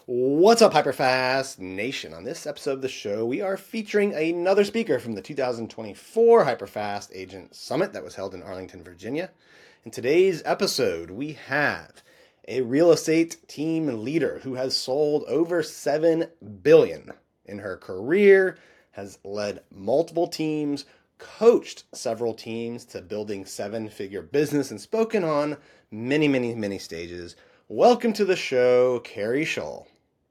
What's up, Hyperfast Nation? On this episode of the show, we are featuring another speaker from the 2024 Hyperfast Agent Summit that was held in Arlington, Virginia. In today's episode, we have a real estate team leader who has sold over $7 billion in her career, has led multiple teams, coached several teams to building seven-figure business, and spoken on many stages. Welcome to the show, Carrie Shull.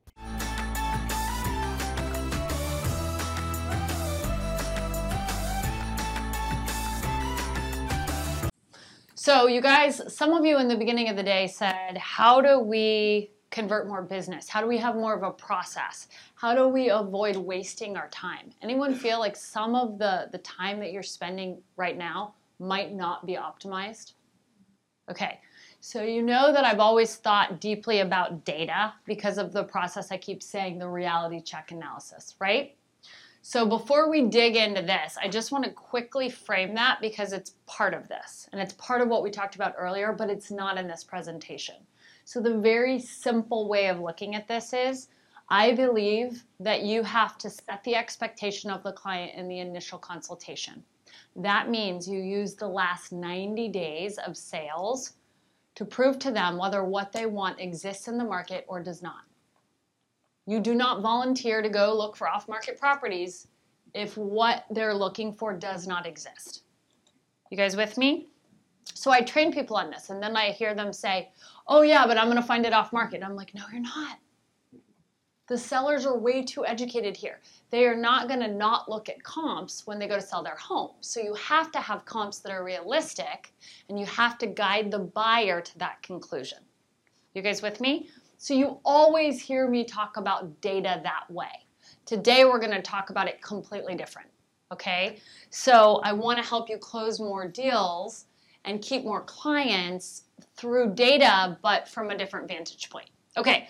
So you guys, some of you in the beginning of the day said, how do we convert more business? How do we have more of a process? How do we avoid wasting our time? Anyone feel like some of the time that you're spending right now might not be optimized? Okay, so you know that I've always thought deeply about data because of the process I keep saying, the reality check analysis, right? So before we dig into this, I just want to quickly frame that because it's part of this. And it's part of what we talked about earlier, but it's not in this presentation. So the very simple way of looking at this is, I believe that you have to set the expectation of the client in the initial consultation. That means you use the last 90 days of sales to prove to them whether what they want exists in the market or does not. You do not volunteer to go look for off-market properties if what they're looking for does not exist. You guys with me? So I train people on this, and then I hear them say, oh yeah, but I'm going to find it off-market. I'm like, no, you're not. The sellers are way too educated here. They are not going to not look at comps when they go to sell their home. So you have to have comps that are realistic, and you have to guide the buyer to that conclusion. You guys with me? So you always hear me talk about data that way. Today we're going to talk about it completely different, okay? So I want to help you close more deals and keep more clients through data, but from a different vantage point. Okay,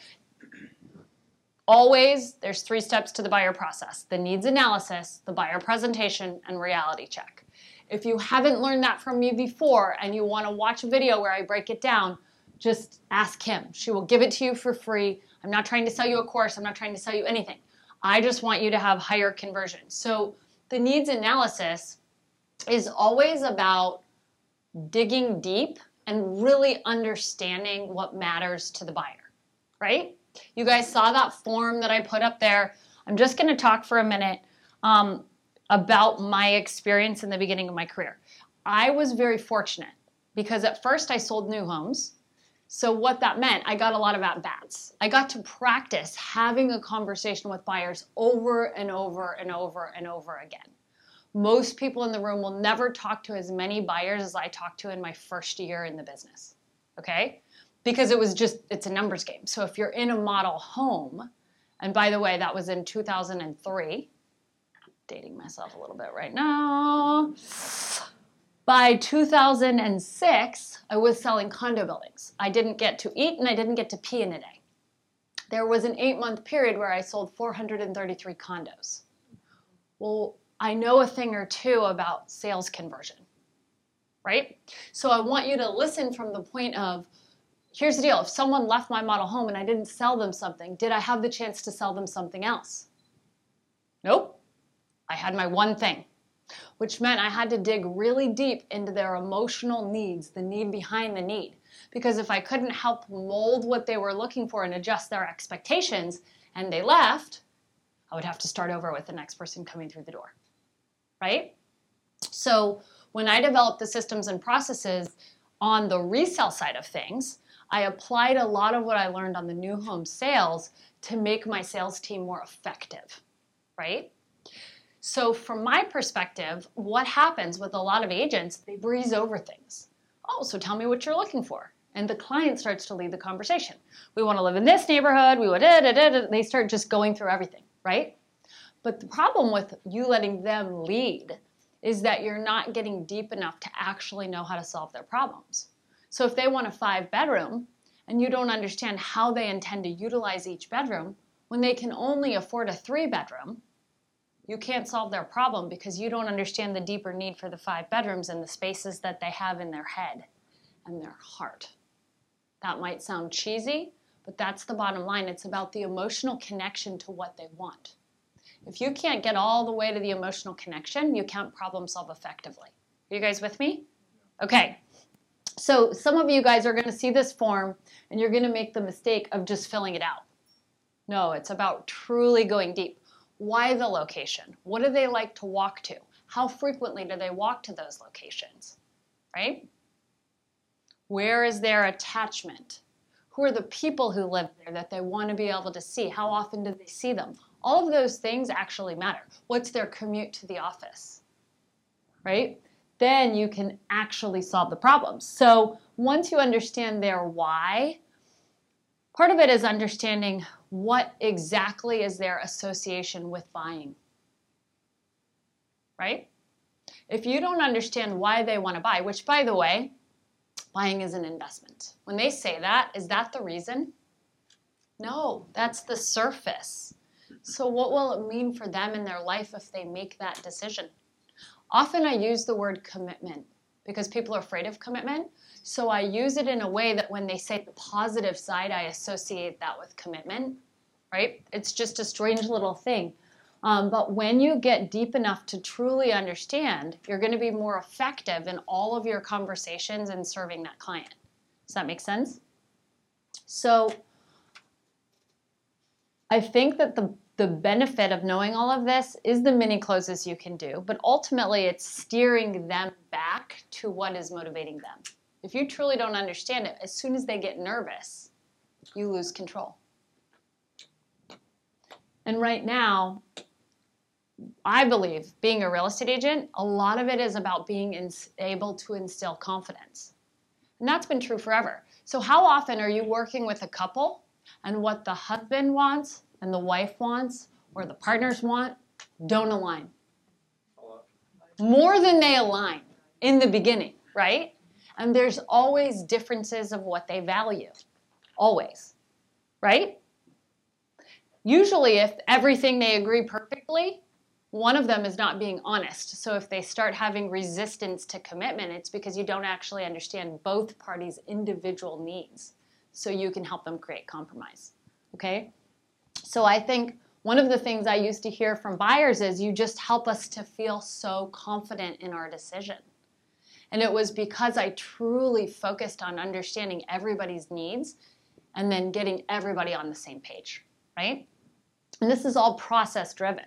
always there's 3 steps to the buyer process: the needs analysis, the buyer presentation, and reality check. If you haven't learned that from me before and you want to watch a video where I break it down, just ask Kim. She will give it to you for free. I'm not trying to sell you a course. I'm not trying to sell you anything. I just want you to have higher conversion. So the needs analysis is always about digging deep and really understanding what matters to the buyer, right? You guys saw that form that I put up there. I'm just going to talk for a minute about my experience in the beginning of my career. I was very fortunate because at first I sold new homes. So what that meant, I got a lot of at-bats. I got to practice having a conversation with buyers over and over and over and over again. Most people in the room will never talk to as many buyers as I talked to in my first year in the business, okay? Because it's a numbers game. So if you're in a model home, and by the way, that was in 2003, dating myself a little bit right now. By 2006, I was selling condo buildings. I didn't get to eat and I didn't get to pee in a day. There was an 8-month period where I sold 433 condos. Well, I know a thing or two about sales conversion, right? So I want you to listen from the point of, here's the deal. If someone left my model home and I didn't sell them something, did I have the chance to sell them something else? Nope. I had my one thing, which meant I had to dig really deep into their emotional needs, the need behind the need. Because if I couldn't help mold what they were looking for and adjust their expectations, and they left, I would have to start over with the next person coming through the door, right? So when I developed the systems and processes on the resale side of things, I applied a lot of what I learned on the new home sales to make my sales team more effective, right? So from my perspective, what happens with a lot of agents, they breeze over things. Oh, so tell me what you're looking for. And the client starts to lead the conversation. We want to live in this neighborhood. We would, they start just going through everything, right? But the problem with you letting them lead is that you're not getting deep enough to actually know how to solve their problems. So if they want a 5-bedroom and you don't understand how they intend to utilize each bedroom, when they can only afford a 3-bedroom, you can't solve their problem because you don't understand the deeper need for the 5 bedrooms and the spaces that they have in their head and their heart. That might sound cheesy, but that's the bottom line. It's about the emotional connection to what they want. If you can't get all the way to the emotional connection, you can't problem solve effectively. Are you guys with me? Okay. So some of you guys are going to see this form and you're going to make the mistake of just filling it out. No, it's about truly going deep. Why the location? What do they like to walk to? How frequently do they walk to those locations? Right? Where is their attachment? Who are the people who live there that they want to be able to see? How often do they see them? All of those things actually matter. What's their commute to the office? Right? Then you can actually solve the problems. So once you understand their why, part of it is understanding what exactly is their association with buying. Right? If you don't understand why they want to buy, which by the way, buying is an investment. When they say that, is that the reason? No, that's the surface. So what will it mean for them in their life if they make that decision? Often I use the word commitment because people are afraid of commitment. So I use it in a way that when they say the positive side, I associate that with commitment, right? It's just a strange little thing. But when you get deep enough to truly understand, you're going to be more effective in all of your conversations and serving that client. Does that make sense? So I think that the benefit of knowing all of this is the mini closes you can do, but ultimately it's steering them back to what is motivating them. If you truly don't understand it, as soon as they get nervous, you lose control. And right now, I believe being a real estate agent, a lot of it is about being able to instill confidence. And that's been true forever. So how often are you working with a couple and what the husband wants and the wife wants or the partners want don't align? More than they align in the beginning, right? And there's always differences of what they value. Always, right? Usually if everything they agree perfectly, one of them is not being honest. So if they start having resistance to commitment, it's because you don't actually understand both parties' individual needs. So you can help them create compromise, okay? So I think one of the things I used to hear from buyers is you just help us to feel so confident in our decision. And it was because I truly focused on understanding everybody's needs and then getting everybody on the same page, right? And this is all process driven.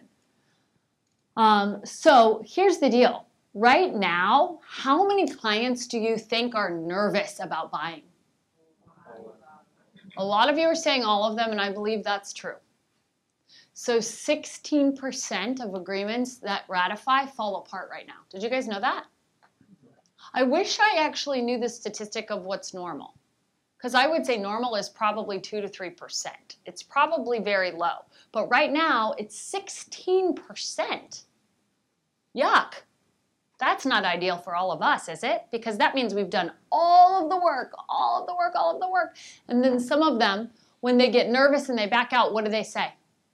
So here's the deal. Right now, how many clients do you think are nervous about buying? A lot of you are saying all of them, and I believe that's true. So 16% of agreements that ratify fall apart right now. Did you guys know that? I wish I actually knew the statistic of what's normal. Because I would say normal is probably 2 to 3%. It's probably very low. But right now, it's 16%. Yuck. That's not ideal for all of us, is it? Because that means we've done all of the work. And then some of them, when they get nervous and they back out, what do they say?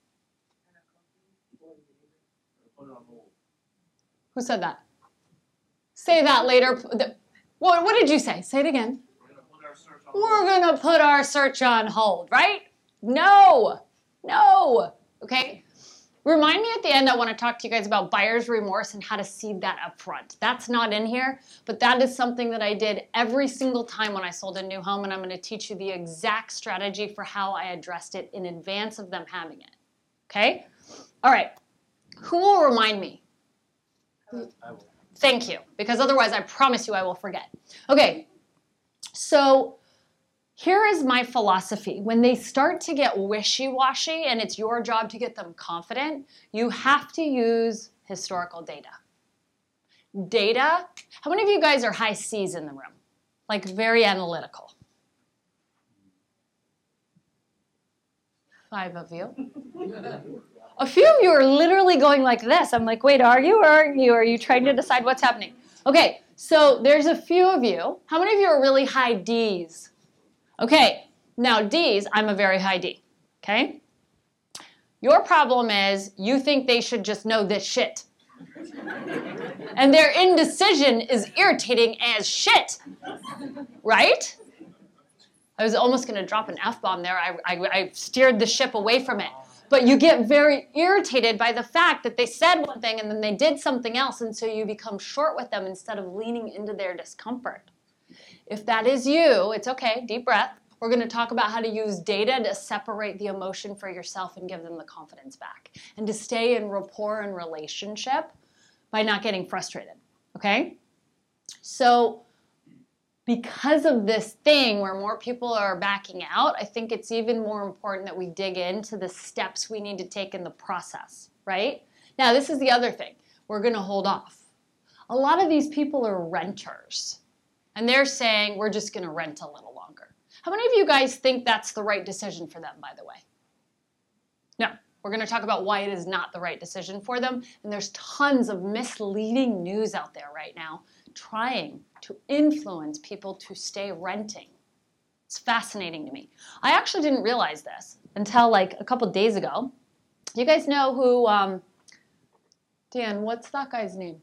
Who said that? Say that later. What did you say? Say it again. We're going to put our search on hold, right? No. Okay? Remind me at the end, I want to talk to you guys about buyer's remorse and how to seed that up front. That's not in here, but that is something that I did every single time when I sold a new home, and I'm going to teach you the exact strategy for how I addressed it in advance of them having it. Okay? All right. Who will remind me? I will. Thank you, because otherwise I promise you I will forget. Okay, so here is my philosophy. When they start to get wishy-washy and it's your job to get them confident, you have to use historical data. Data, how many of you guys are high C's in the room? Like very analytical? 5 of you. A few of you are literally going like this. I'm like, wait, are you or aren't you? Are you trying to decide what's happening? Okay, so there's a few of you. How many of you are really high D's? Okay, now D's, I'm a very high D, okay? Your problem is you think they should just know this shit. And their indecision is irritating as shit, right? I was almost going to drop an F-bomb there. I steered the ship away from it. But you get very irritated by the fact that they said one thing and then they did something else, and so you become short with them instead of leaning into their discomfort. If that is you, it's okay, deep breath. We're going to talk about how to use data to separate the emotion for yourself and give them the confidence back, and to stay in rapport and relationship by not getting frustrated, okay? So because of this thing where more people are backing out, I think it's even more important that we dig into the steps we need to take in the process, right? Now, this is the other thing. We're going to hold off. A lot of these people are renters, and they're saying, we're just going to rent a little longer. How many of you guys think that's the right decision for them, by the way? No. We're going to talk about why it is not the right decision for them, and there's tons of misleading news out there right now trying to influence people to stay renting. It's fascinating to me. I actually didn't realize this until like a couple days ago. You guys know who, Dan, what's that guy's name?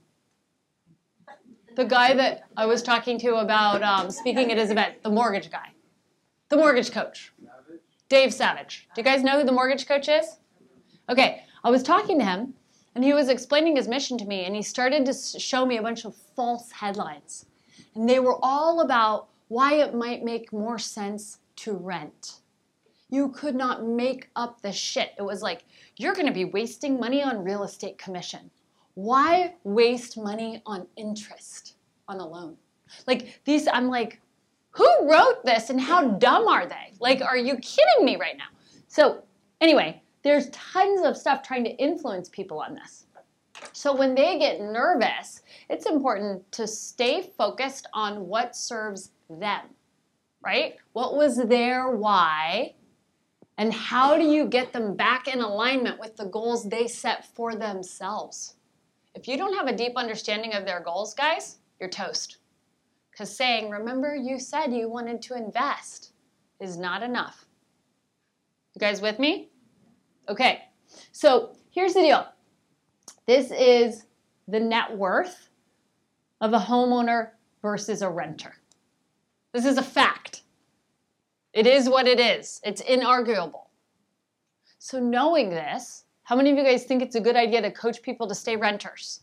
The guy that I was talking to about speaking at his event, the mortgage guy. The mortgage coach. Dave Savage. Do you guys know who the mortgage coach is? Okay, I was talking to him, and he was explaining his mission to me, and he started to show me a bunch of false headlines. And they were all about why it might make more sense to rent. You could not make up the shit. It was like, you're going to be wasting money on real estate commission. Why waste money on interest on a loan? Like these, I'm like, who wrote this and how dumb are they? Like, are you kidding me right now? So anyway, there's tons of stuff trying to influence people on this. So when they get nervous, it's important to stay focused on what serves them, right? What was their why, and how do you get them back in alignment with the goals they set for themselves? If you don't have a deep understanding of their goals, guys, you're toast. Because saying, remember you said you wanted to invest, is not enough. You guys with me? Okay, so here's the deal. This is the net worth of a homeowner versus a renter. This is a fact. It is what it is. It's inarguable. So knowing this, how many of you guys think it's a good idea to coach people to stay renters?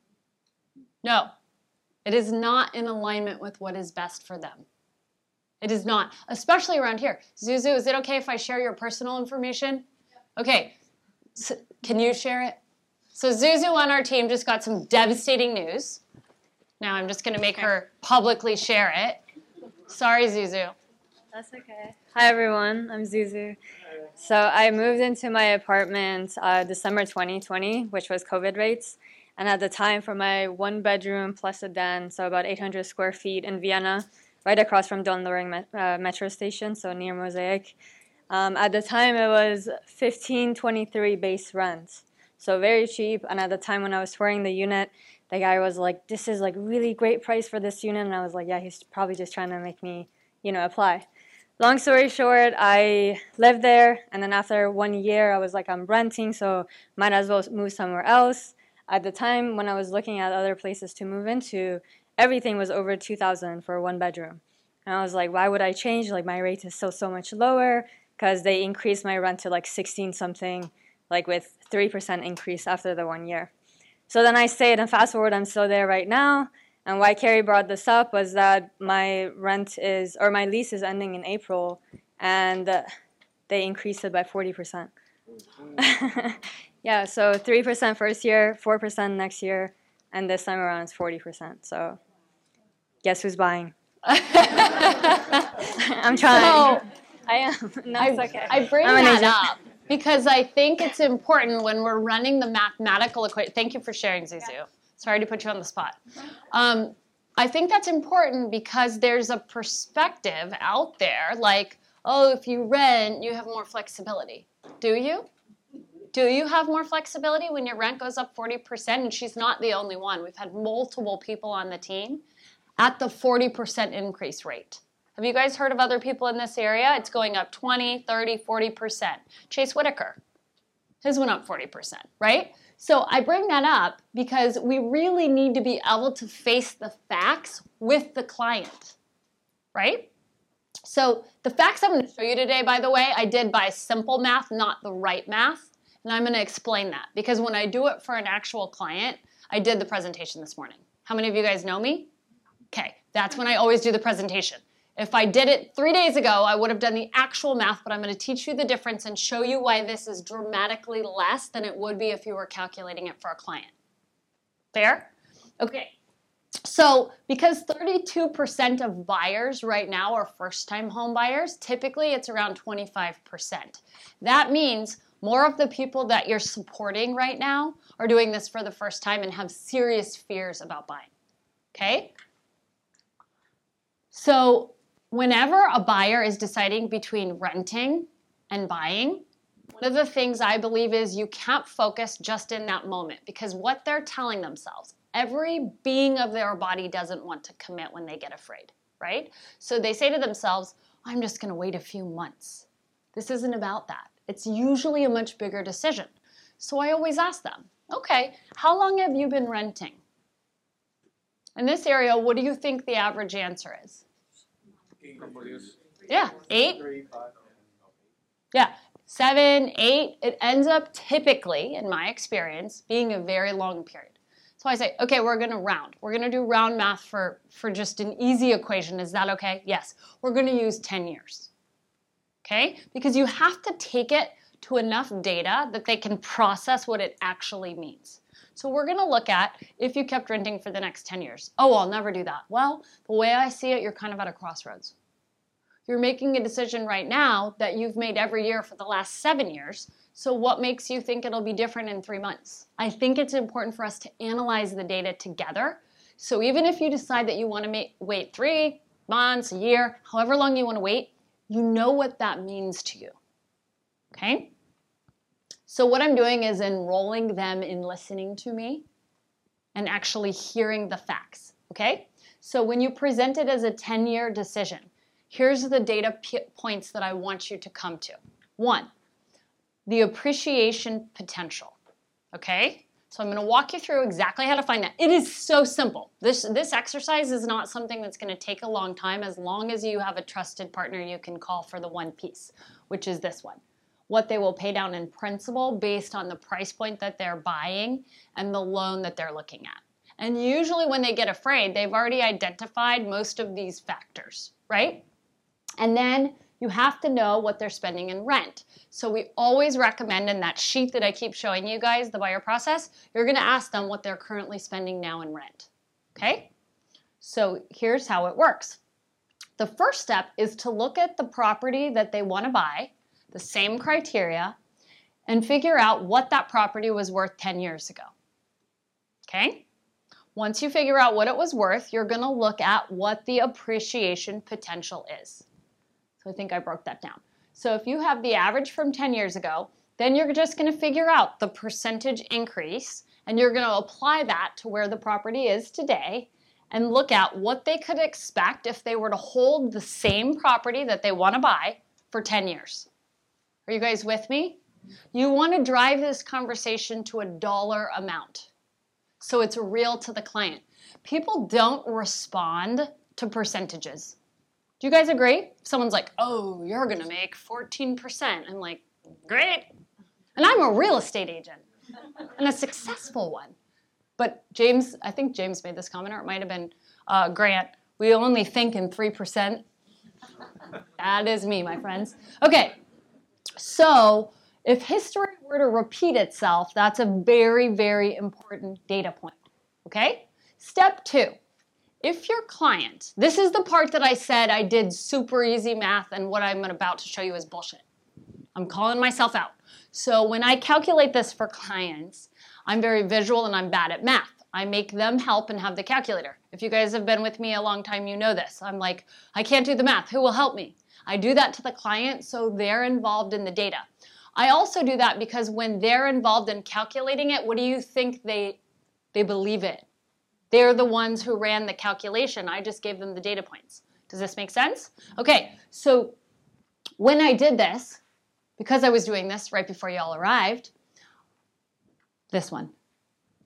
No. It is not in alignment with what is best for them. It is not, especially around here. Zuzu, is it okay if I share your personal information? Okay, so, can you share it? So Zuzu on our team just got some devastating news. Now I'm just going to make her publicly share it. Sorry, Zuzu. That's okay. Hi, everyone. I'm Zuzu. So I moved into my apartment December 2020, which was COVID rates. And at the time, for my one bedroom plus a den, so about 800 square feet in Vienna, right across from Don Loring metro station, so near Mosaic. At the time, it was $1,523 base rent, so very cheap. And at the time when I was touring the unit, the guy was like, "This is like really great price for this unit," and I was like, "Yeah, he's probably just trying to make me, apply." Long story short, I lived there, and then after 1 year, I was like, I'm renting, so might as well move somewhere else. At the time when I was looking at other places to move into, everything was over $2,000 for one bedroom. And I was like, why would I change? Like, my rate is so much lower, because they increased my rent to like 16 something, like with 3% increase after the 1 year. So then I stayed, and fast forward, I'm still there right now. And why Carrie brought this up was that my lease is ending in April, and they increased it by 40%. Yeah, so 3% first year, 4% next year, and this time around it's 40%. So guess who's buying? I'm trying. So, I am. No, it's okay. I bring that up because I think it's important when we're running the mathematical equation. Thank you for sharing, Zuzu. Yeah. Sorry to put you on the spot. I think that's important because there's a perspective out there like, oh, if you rent, you have more flexibility. Do you? Do you have more flexibility when your rent goes up 40%? And she's not the only one. We've had multiple people on the team at the 40% increase rate. Have you guys heard of other people in this area? It's going up 20, 30, 40%. Chase Whitaker, his went up 40%, right? So I bring that up because we really need to be able to face the facts with the client, right? So the facts I'm going to show you today, by the way, I did by simple math, not the right math. And I'm going to explain that because when I do it for an actual client, I did the presentation this morning. How many of you guys know me? Okay, that's when I always do the presentation. If I did it 3 days ago, I would have done the actual math, but I'm going to teach you the difference and show you why this is dramatically less than it would be if you were calculating it for a client. Fair? Okay. So because 32% of buyers right now are first-time home buyers, typically it's around 25%. That means more of the people that you're supporting right now are doing this for the first time and have serious fears about buying. Okay? So whenever a buyer is deciding between renting and buying, one of the things I believe is you can't focus just in that moment because what they're telling themselves, every being of their body doesn't want to commit when they get afraid, right? So they say to themselves, I'm just going to wait a few months. This isn't about that. It's usually a much bigger decision. So I always ask them, okay, how long have you been renting? In this area, what do you think the average answer is? 8. Yeah, 8? Yeah, 7, 8. It ends up typically, in my experience, being a very long period. So I say, okay, we're going to round. We're going to do round math for just an easy equation. Is that okay? Yes. We're going to use 10 years. Okay? Because you have to take it to enough data that they can process what it actually means. So we're going to look at if you kept renting for the next 10 years. Oh, I'll never do that. Well, the way I see it, you're kind of at a crossroads. You're making a decision right now that you've made every year for the last 7 years. So what makes you think it'll be different in 3 months? I think it's important for us to analyze the data together. So even if you decide that you want to wait 3 months, a year, however long you want to wait, you know what that means to you. Okay? So what I'm doing is enrolling them in listening to me and actually hearing the facts. Okay? So when you present it as a 10-year decision, here's the data points that I want you to come to. 1, the appreciation potential, okay? So I'm going to walk you through exactly how to find that. It is so simple. This exercise is not something that's going to take a long time as long as you have a trusted partner you can call for the one piece, which is this one. What they will pay down in principal based on the price point that they're buying and the loan that they're looking at. And usually when they get afraid, they've already identified most of these factors, right? And then you have to know what they're spending in rent. So we always recommend in that sheet that I keep showing you guys, the buyer process, you're going to ask them what they're currently spending now in rent. Okay? So here's how it works. The first step is to look at the property that they want to buy, the same criteria, and figure out what that property was worth 10 years ago. Okay? Once you figure out what it was worth, you're going to look at what the appreciation potential is. So I think I broke that down. So if you have the average from 10 years ago, then you're just going to figure out the percentage increase, and you're going to apply that to where the property is today and look at what they could expect if they were to hold the same property that they want to buy for 10 years. Are you guys with me? You want to drive this conversation to a dollar amount so it's real to the client. People don't respond to percentages. Do you guys agree? If someone's like, oh, you're going to make 14%. I'm like, great. And I'm a real estate agent and a successful one. But James, I think James made this comment, or it might have been Grant. We only think in 3%. That is me, my friends. Okay, so if history were to repeat itself, that's a very, very important data point. Okay? Step 2. If your client, this is the part that I said I did super easy math and what I'm about to show you is bullshit. I'm calling myself out. So when I calculate this for clients, I'm very visual and I'm bad at math. I make them help and have the calculator. If you guys have been with me a long time, you know this. I'm like, I can't do the math. Who will help me? I do that to the client so they're involved in the data. I also do that because when they're involved in calculating it, what do you think they believe it? They're the ones who ran the calculation. I just gave them the data points. Does this make sense? Okay, so when I did this, because I was doing this right before you all arrived, this one.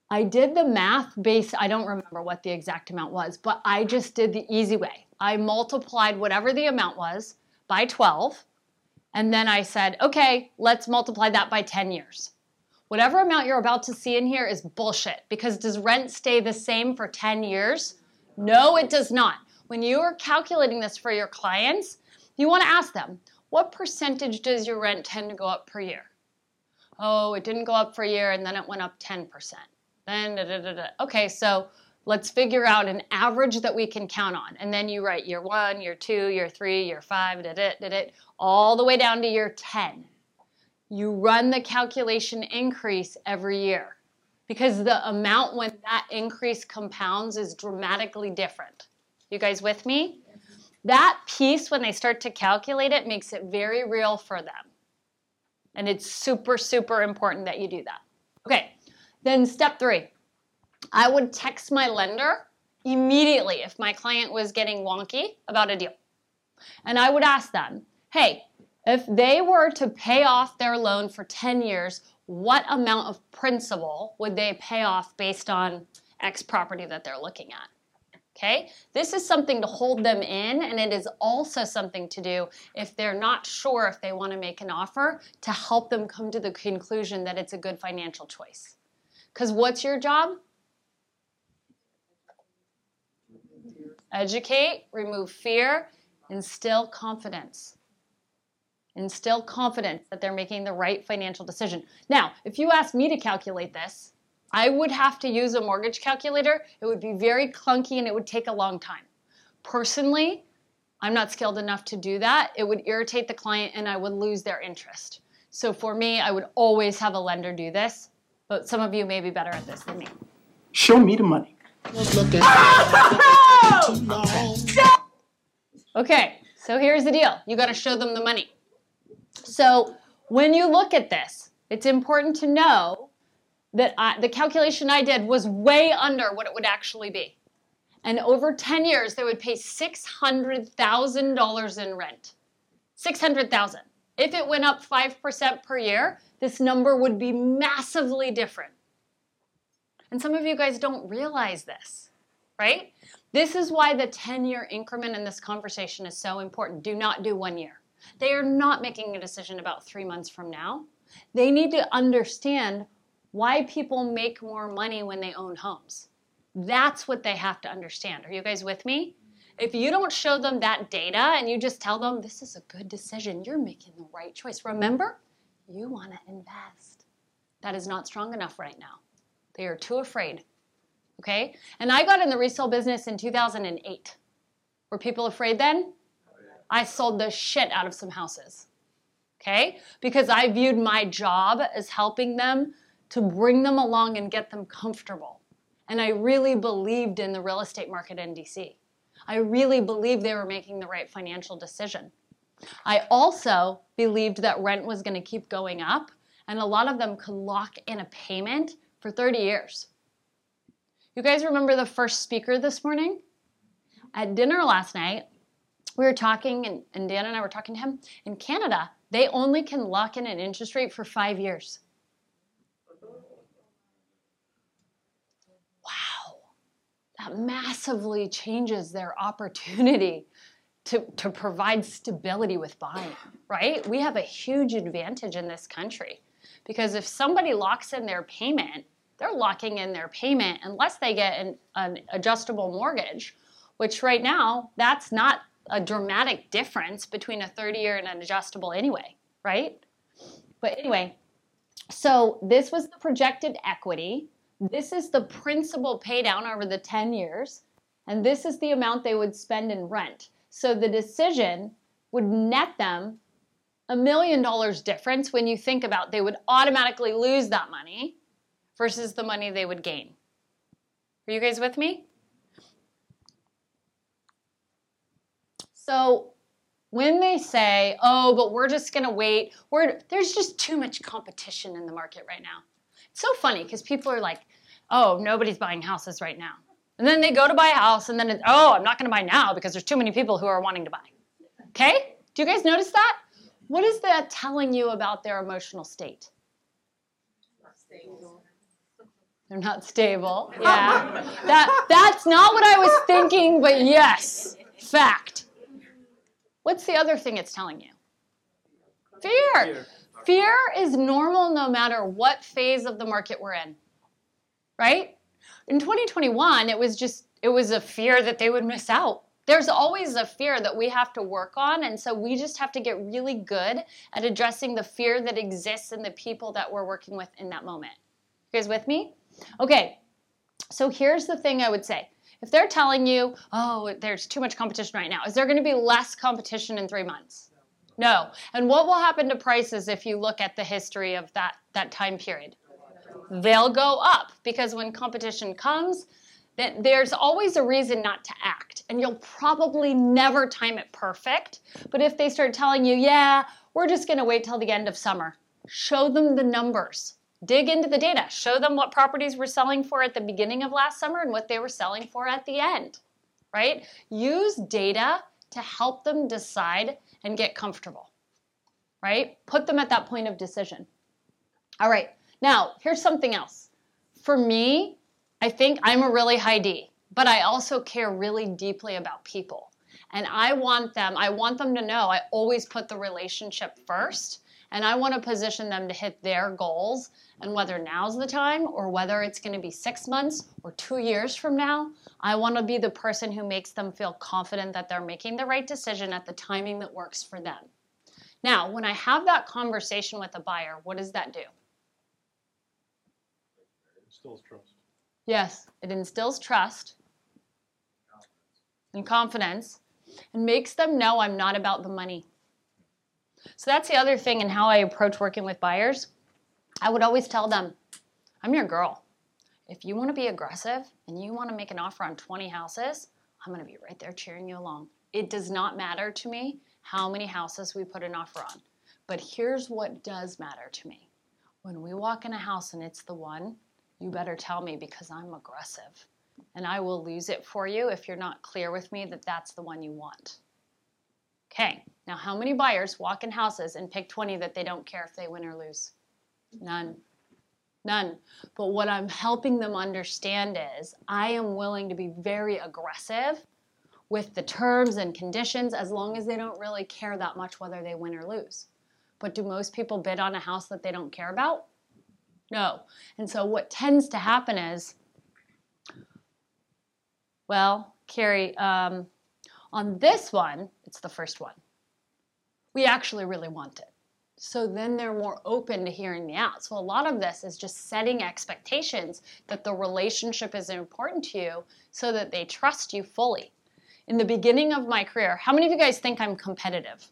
I did the math based, I don't remember what the exact amount was, but I just did the easy way. I multiplied whatever the amount was by 12, and then I said, okay, let's multiply that by 10 years. Whatever amount you're about to see in here is bullshit, because does rent stay the same for 10 years? No, it does not. When you are calculating this for your clients, you want to ask them, what percentage does your rent tend to go up per year? Oh, it didn't go up for a year, and then it went up 10%. Then Okay, so let's figure out an average that we can count on. And then you write year 1, year 2, year 3, year 5, all the way down to year 10. You run the calculation increase every year, because the amount when that increase compounds is dramatically different. You guys with me? That piece, when they start to calculate it, makes it very real for them. And it's super, super important that you do that. Okay, then step 3. I would text my lender immediately if my client was getting wonky about a deal. And I would ask them, hey, if they were to pay off their loan for 10 years, what amount of principal would they pay off based on X property that they're looking at? Okay, this is something to hold them in, and it is also something to do if they're not sure if they want to make an offer, to help them come to the conclusion that it's a good financial choice. Because what's your job? Educate, remove fear, instill confidence. Instill confidence that they're making the right financial decision. Now, if you ask me to calculate this, I would have to use a mortgage calculator. It would be very clunky and it would take a long time. Personally, I'm not skilled enough to do that. It would irritate the client and I would lose their interest. So for me, I would always have a lender do this, but some of you may be better at this than me. Show me the money. Okay, so here's the deal. You got to show them the money. So when you look at this, it's important to know that the calculation I did was way under what it would actually be. And over 10 years, they would pay $600,000 in rent. $600,000. If it went up 5% per year, this number would be massively different. And some of you guys don't realize this, right? This is why the 10-year increment in this conversation is so important. Do not do 1 year. They are not making a decision about 3 months from now. They need to understand why people make more money when they own homes. That's what they have to understand. Are you guys with me? If you don't show them that data and you just tell them this is a good decision, you're making the right choice. Remember, you want to invest. That is not strong enough right now. They are too afraid. Okay? And I got in the resale business in 2008. Were people afraid then? I sold the shit out of some houses. Okay? Because I viewed my job as helping them to bring them along and get them comfortable. And I really believed in the real estate market in DC. I really believed they were making the right financial decision. I also believed that rent was going to keep going up, and a lot of them could lock in a payment for 30 years. You guys remember the first speaker this morning? At dinner last night, we were talking, and Dan and I were talking to him. In Canada, they only can lock in an interest rate for 5 years. That massively changes their opportunity to provide stability with buying, right? We have a huge advantage in this country because if somebody locks in their payment, they're locking in their payment unless they get an adjustable mortgage, which right now, that's not a dramatic difference between a 30-year and an adjustable anyway, right? But anyway, so this was the projected equity. This is the principal pay down over the 10 years, and this is the amount they would spend in rent. So the decision would net them $1 million difference when you think about they would automatically lose that money versus the money they would gain. Are you guys with me? So when they say, oh, but we're just going to wait, there's just too much competition in the market right now. It's so funny because people are like, oh, nobody's buying houses right now. And then they go to buy a house and then it's, oh, I'm not going to buy now because there's too many people who are wanting to buy. Okay? Do you guys notice that? What is that telling you about their emotional state? They're not stable. Yeah. That's not what I was thinking, but yes, fact. What's the other thing it's telling you? Fear. Fear is normal no matter what phase of the market we're in, right? In 2021, it was a fear that they would miss out. There's always a fear that we have to work on, and so we just have to get really good at addressing the fear that exists in the people that we're working with in that moment. You guys with me? Okay, so here's the thing I would say. If they're telling you, oh, there's too much competition right now, is there going to be less competition in 3 months? No. And what will happen to prices if you look at the history of that time period? They'll go up, because when competition comes, there's always a reason not to act, and you'll probably never time it perfect. But if they start telling you, yeah, we're just going to wait till the end of summer, show them the numbers. Dig into the data. Show them what properties were selling for at the beginning of last summer and what they were selling for at the end, right? Use data to help them decide and get comfortable, right? Put them at that point of decision. All right, now here's something else. For me, I think I'm a really high D, but I also care really deeply about people. And I want them to know I always put the relationship first, and I want to position them to hit their goals. And whether now's the time or whether it's going to be 6 months or 2 years from now, I want to be the person who makes them feel confident that they're making the right decision at the timing that works for them. Now, when I have that conversation with a buyer, what does that do? It instills trust. Yes, it instills trust and confidence and makes them know I'm not about the money. So that's the other thing in how I approach working with buyers. I would always tell them, I'm your girl. If you want to be aggressive and you want to make an offer on 20 houses, I'm going to be right there cheering you along. It does not matter to me how many houses we put an offer on. But here's what does matter to me. When we walk in a house and it's the one, you better tell me, because I'm aggressive. And I will lose it for you if you're not clear with me that that's the one you want. Okay, now how many buyers walk in houses and pick 20 that they don't care if they win or lose? None. None. But what I'm helping them understand is I am willing to be very aggressive with the terms and conditions as long as they don't really care that much whether they win or lose. But do most people bid on a house that they don't care about? No. And so what tends to happen is, well, Carrie, on this one, it's the first one. We actually really want it. So then they're more open to hearing me out. So a lot of this is just setting expectations that the relationship is important to you so that they trust you fully. In the beginning of my career, how many of you guys think I'm competitive?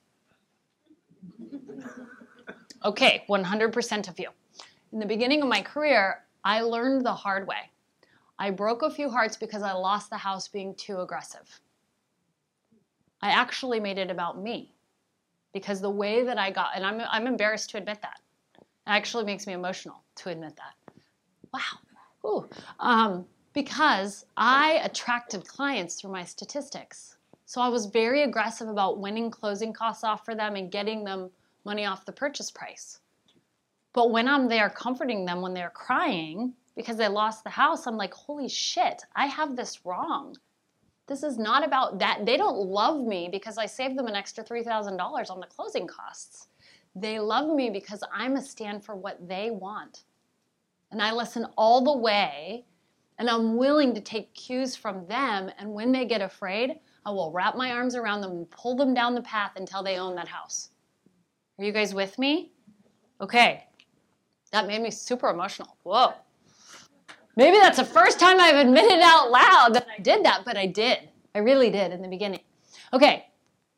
Okay, 100% of you. In the beginning of my career, I learned the hard way. I broke a few hearts because I lost the house being too aggressive. I actually made it about me because the way that I got, and I'm embarrassed to admit that. It actually makes me emotional to admit that. Wow. Ooh. Because I attracted clients through my statistics. So I was very aggressive about winning closing costs off for them and getting them money off the purchase price. But when I'm there comforting them when they're crying because they lost the house, I'm like, holy shit, I have this wrong. This is not about that. They don't love me because I saved them an extra $3,000 on the closing costs. They love me because I'm a stand for what they want. And I listen all the way, and I'm willing to take cues from them, and when they get afraid, I will wrap my arms around them and pull them down the path until they own that house. Are you guys with me? Okay. That made me super emotional. Whoa. Maybe that's the first time I've admitted out loud that I did that, but I did. I really did in the beginning. Okay.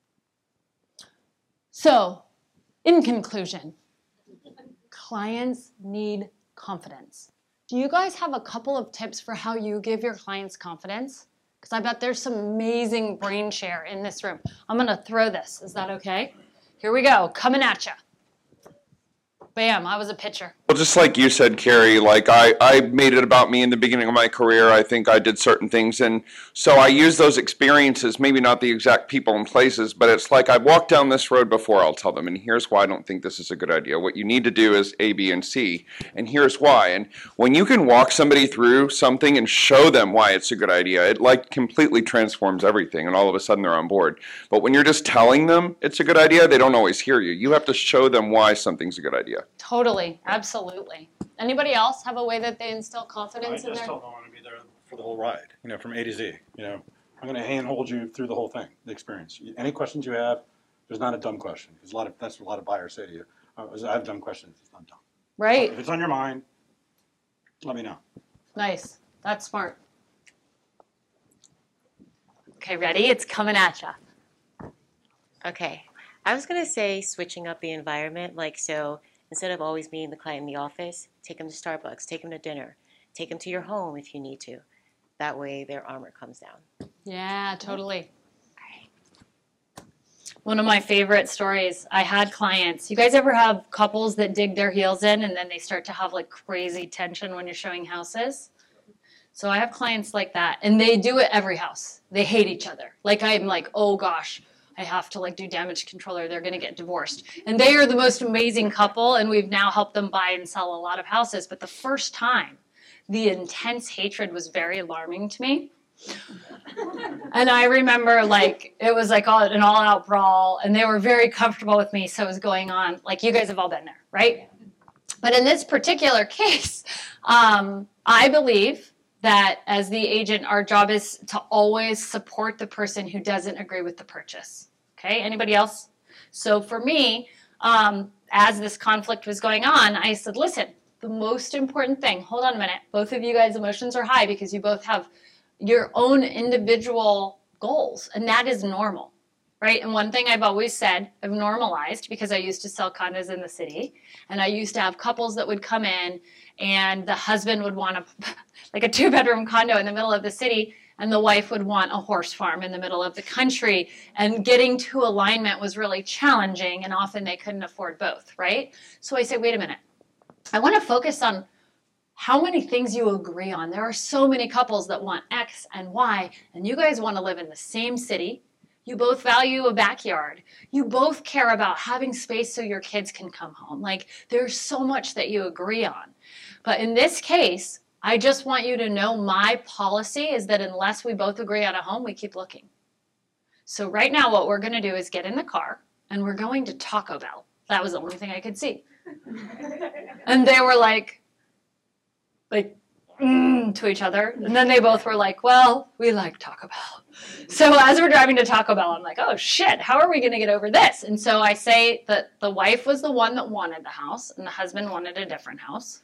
So, in conclusion, clients need confidence. Do you guys have a couple of tips for how you give your clients confidence? Because I bet there's some amazing brain share in this room. I'm going to throw this. Is that okay? Here we go. Coming at you. Bam. I was a pitcher. Well, just like you said, Carrie, like I made it about me in the beginning of my career. I think I did certain things. And so I use those experiences, maybe not the exact people and places, but it's like I've walked down this road before, I'll tell them, and here's why I don't think this is a good idea. What you need to do is A, B, and C, and here's why. And when you can walk somebody through something and show them why it's a good idea, it like completely transforms everything, and all of a sudden they're on board. But when you're just telling them it's a good idea, they don't always hear you. You have to show them why something's a good idea. Totally, absolutely. Anybody else have a way that they instill confidence in I just their? don't want to be there for the whole ride, from A to Z. I'm going to handhold you through the whole thing, the experience. Any questions you have, there's not a dumb question. Because that's what a lot of buyers say to you. I have dumb questions. It's not dumb. Right. If it's on your mind, let me know. Nice. That's smart. Okay, ready? It's coming at you. Okay. I was going to say switching up the environment. So instead of always meeting the client in the office, take them to Starbucks, take them to dinner, take them to your home if you need to. That way their armor comes down. Yeah, totally. One of my favorite stories, I had clients. You guys ever have couples that dig their heels in and then they start to have like crazy tension when you're showing houses? So I have clients like that, and they do it every house. They hate each other. Like I'm like, oh gosh, I have to like do damage control or they're going to get divorced. And they are the most amazing couple, and we've now helped them buy and sell a lot of houses. But the first time, the intense hatred was very alarming to me. And I remember like it was like an all-out brawl, and they were very comfortable with me, so it was going on. Like you guys have all been there, right? But in this particular case, I believe that as the agent, our job is to always support the person who doesn't agree with the purchase. Okay, anybody else? So for me, as this conflict was going on, I said, listen, the most important thing, hold on a minute, both of you guys' emotions are high because you both have your own individual goals, and that is normal, right? And one thing I've always said, I've normalized, because I used to sell condos in the city, and I used to have couples that would come in, and the husband would want like a 2-bedroom condo in the middle of the city, and the wife would want a horse farm in the middle of the country, and getting to alignment was really challenging, and often they couldn't afford both, right? So I say, wait a minute, I want to focus on how many things you agree on. There are so many couples that want X and Y, and you guys want to live in the same city. You both value a backyard. You both care about having space so your kids can come home. Like, there's so much that you agree on. But in this case, I just want you to know my policy is that unless we both agree on a home, we keep looking. So right now what we're going to do is get in the car, and we're going to Taco Bell. That was the only thing I could see. And they were like to each other. And then they both were like, well, we like Taco Bell. So as we're driving to Taco Bell, I'm like, oh shit, how are we going to get over this? And so I say that the wife was the one that wanted the house and the husband wanted a different house.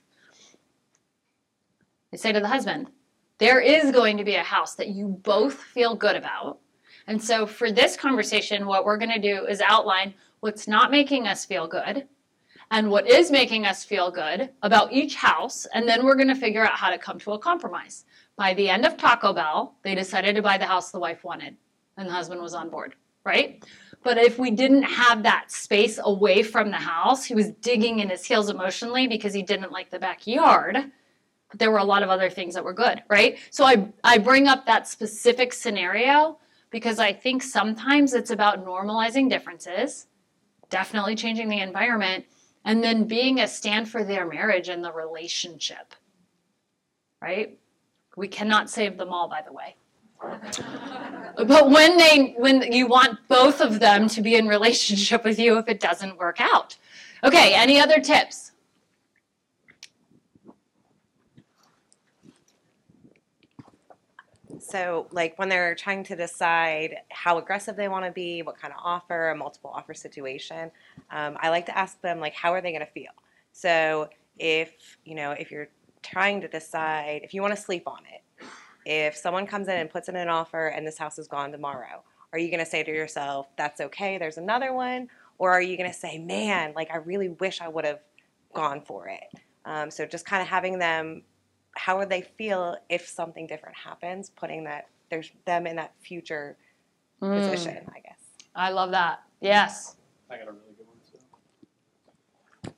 I say to the husband, there is going to be a house that you both feel good about. And so for this conversation, what we're going to do is outline what's not making us feel good and what is making us feel good about each house, and then we're going to figure out how to come to a compromise. By the end of Taco Bell, they decided to buy the house the wife wanted, and the husband was on board, right? But if we didn't have that space away from the house, he was digging in his heels emotionally because he didn't like the backyard, but there were a lot of other things that were good, right? So I bring up that specific scenario because I think sometimes it's about normalizing differences, definitely changing the environment, and then being a stand for their marriage and the relationship, right? We cannot save them all, by the way. But when you want both of them to be in relationship with you if it doesn't work out. Okay, any other tips? So like when they're trying to decide how aggressive they want to be, what kind of offer, a multiple offer situation, I like to ask them like, how are they going to feel? So if you're trying to decide if you want to sleep on it, if someone comes in and puts in an offer and this house is gone tomorrow, are you going to say to yourself, that's okay, there's another one? Or are you going to say, man, like I really wish I would have gone for it? So just kind of having them, how would they feel if something different happens, putting there's them in that future position, I guess. I love that. Yes. I got a really good one too.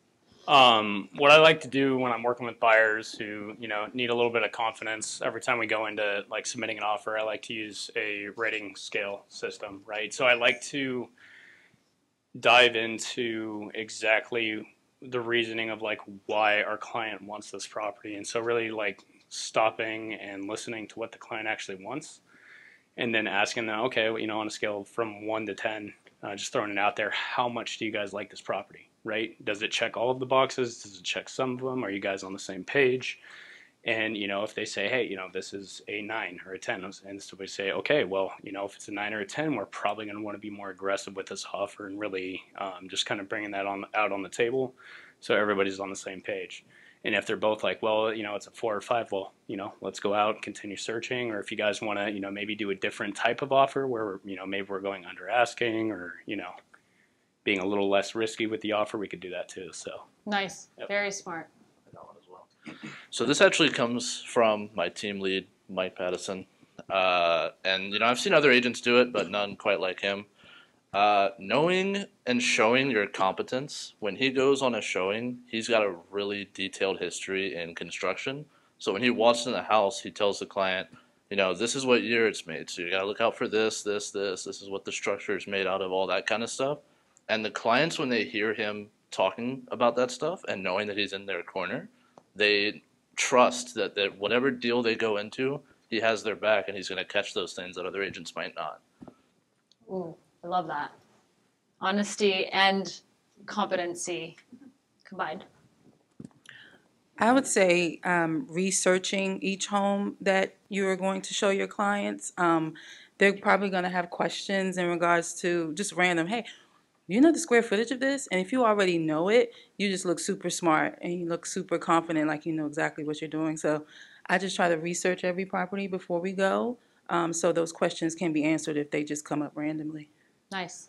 What I like to do when I'm working with buyers who, need a little bit of confidence, every time we go into like submitting an offer, I like to use a rating scale system, right? So I like to dive into exactly the reasoning of like why our client wants this property. And so really like stopping and listening to what the client actually wants, and then asking them, okay, on a scale from 1 to 10, just throwing it out there, how much do you guys like this property, right? Does it check all of the boxes? Does it check some of them? Are you guys on the same page? And, if they say, hey, this is a 9 or a 10, and so we say, okay, well, if it's a 9 or a 10, we're probably going to want to be more aggressive with this offer and really just kind of bringing that out on the table so everybody's on the same page. And if they're both like, well, it's a 4 or 5, well, let's go out and continue searching. Or if you guys want to, maybe do a different type of offer where, maybe we're going under asking or, being a little less risky with the offer, we could do that too. So Nice. Yep. Very smart. So this actually comes from my team lead, Mike Pattison. And, I've seen other agents do it, but none quite like him. Knowing and showing your competence, when he goes on a showing, he's got a really detailed history in construction. So when he walks in the house, he tells the client, this is what year it's made. So you got to look out for this. This is what the structure is made out of, all that kind of stuff. And the clients, when they hear him talking about that stuff and knowing that he's in their corner, they trust that whatever deal they go into, he has their back and he's going to catch those things that other agents might not. Ooh, I love that. Honesty and competency combined. I would say researching each home that you are going to show your clients. They're probably going to have questions in regards to just random, hey, you know the square footage of this? And if you already know it, you just look super smart and you look super confident, like you know exactly what you're doing. So I just try to research every property before we go, so those questions can be answered if they just come up randomly. Nice.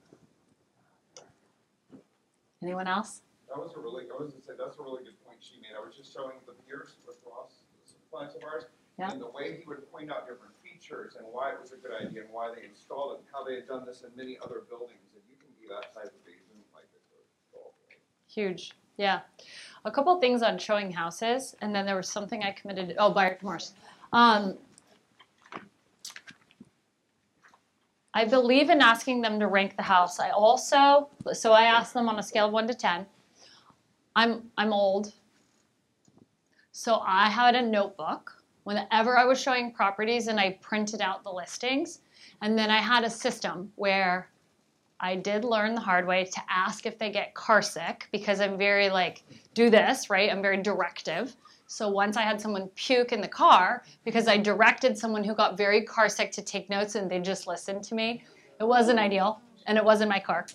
Anyone else? I was going to say, that's a really good point she made. I was just showing the peers with Ross, some clients of ours, Yeah. and the way he would point out different features and why it was a good idea and why they installed it and how they had done this in many other buildings. And you can be that type of agent like it. Huge. Yeah. A couple things on showing houses, and then there was something I committed. Oh, buyer remorse. I believe in asking them to rank the house. I asked them on a scale of 1 to 10. I'm old, so I had a notebook whenever I was showing properties, and I printed out the listings. And then I had a system where I did learn the hard way to ask if they get car sick, because I'm very do this, right? I'm very directive. So once I had someone puke in the car because I directed someone who got very car sick to take notes and they just listened to me. It wasn't ideal, and it wasn't my car.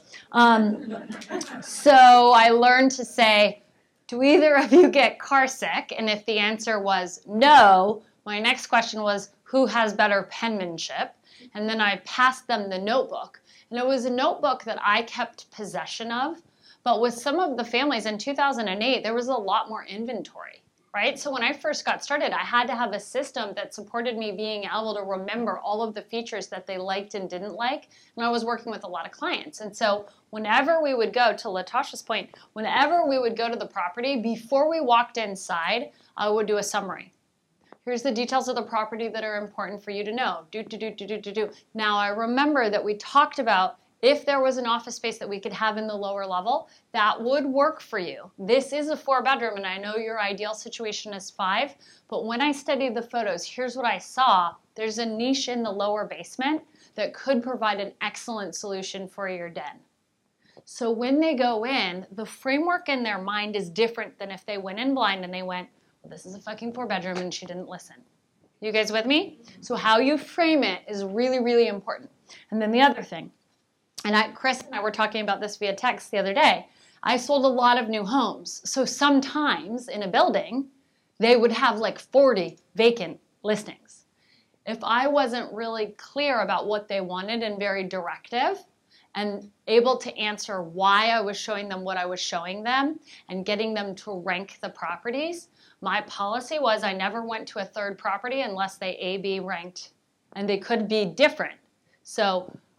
So I learned to say, do either of you get car sick? And if the answer was no, my next question was, who has better penmanship? And then I passed them the notebook. And it was a notebook that I kept possession of. But with some of the families in 2008, there was a lot more inventory, right? So when I first got started, I had to have a system that supported me being able to remember all of the features that they liked and didn't like. And I was working with a lot of clients. And so whenever we would go, to Latasha's point, whenever we would go to the property, before we walked inside, I would do a summary. Here's the details of the property that are important for you to know. Now, I remember that we talked about if there was an office space that we could have in the lower level, that would work for you. This is a 4-bedroom, and I know your ideal situation is 5, but when I studied the photos, here's what I saw. There's a niche in the lower basement that could provide an excellent solution for your den. So when they go in, the framework in their mind is different than if they went in blind and they went, well, this is a fucking 4-bedroom, and she didn't listen. You guys with me? So how you frame it is really, really important. And then the other thing, and Chris and I were talking about this via text the other day, I sold a lot of new homes. So sometimes in a building, they would have 40 vacant listings. If I wasn't really clear about what they wanted and very directive and able to answer why I was showing them what I was showing them and getting them to rank the properties, my policy was I never went to a third property unless they A-B ranked, and they could be different. So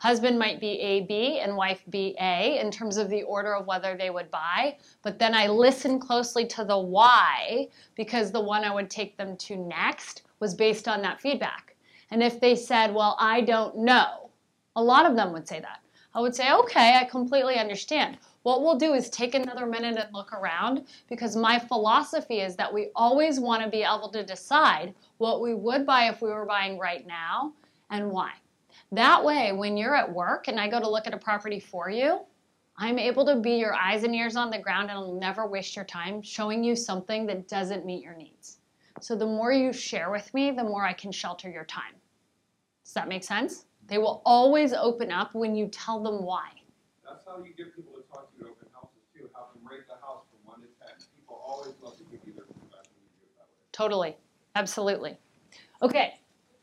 Husband might be A, B, and wife be A in terms of the order of whether they would buy. But then I listen closely to the why, because the one I would take them to next was based on that feedback. And if they said, well, I don't know, a lot of them would say that. I would say, okay, I completely understand. What we'll do is take another minute and look around, because my philosophy is that we always want to be able to decide what we would buy if we were buying right now and why. That way, when you're at work and I go to look at a property for you, I'm able to be your eyes and ears on the ground, and I'll never waste your time showing you something that doesn't meet your needs. So the more you share with me, the more I can shelter your time. Does that make sense? They will always open up when you tell them why. That's how you get people to talk to you open houses too. Have them rate the house from 1 to 10. People always love to give you their feedback when you do it that way. Totally. Absolutely. Okay.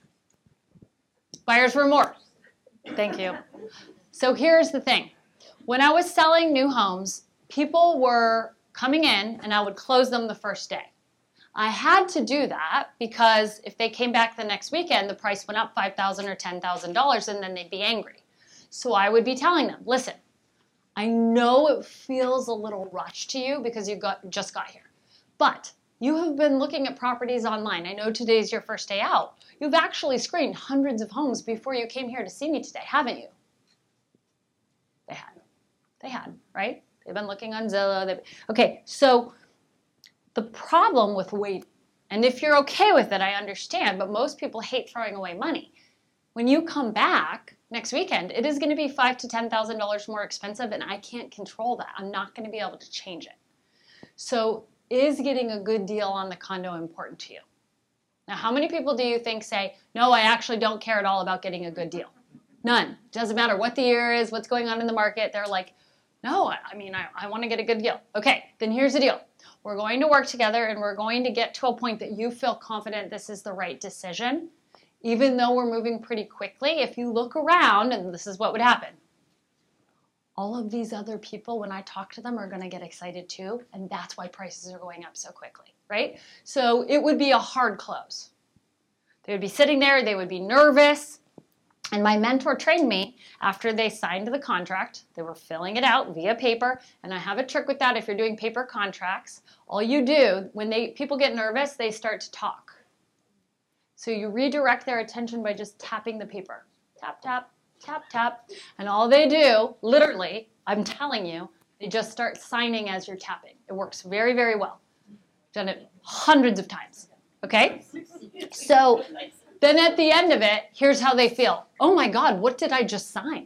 Buyer's remorse. Thank you. So here's the thing. When I was selling new homes, people were coming in and I would close them the first day. I had to do that because if they came back the next weekend, the price went up $5,000 or $10,000 and then they'd be angry. So I would be telling them, listen, I know it feels a little rushed to you because you just got here, but you have been looking at properties online. I know today's your first day out. You've actually screened hundreds of homes before you came here to see me today, haven't you? They had. They had, right? They've been looking on Zillow. Okay, so the problem with waiting, and if you're okay with it, I understand, but most people hate throwing away money. When you come back next weekend, it is going to be $5,000 to $10,000 more expensive, and I can't control that. I'm not going to be able to change it. So is getting a good deal on the condo important to you? Now, how many people do you think say, no, I actually don't care at all about getting a good deal? None. Doesn't matter what the year is, what's going on in the market. They're like, no, I want to get a good deal. Okay, then here's the deal. We're going to work together and we're going to get to a point that you feel confident this is the right decision. Even though we're moving pretty quickly, if you look around, and this is what would happen, all of these other people, when I talk to them, are going to get excited too, and that's why prices are going up so quickly, right? So it would be a hard close. They would be sitting there, they would be nervous, and my mentor trained me after they signed the contract. They were filling it out via paper, and I have a trick with that. If you're doing paper contracts, all you do, when people get nervous, they start to talk. So you redirect their attention by just tapping the paper. Tap, tap, tap, tap. And all they do, literally, I'm telling you, they just start signing as you're tapping. It works very, very well. Done it hundreds of times. Okay? So then at the end of it, here's how they feel. Oh my God, what did I just sign?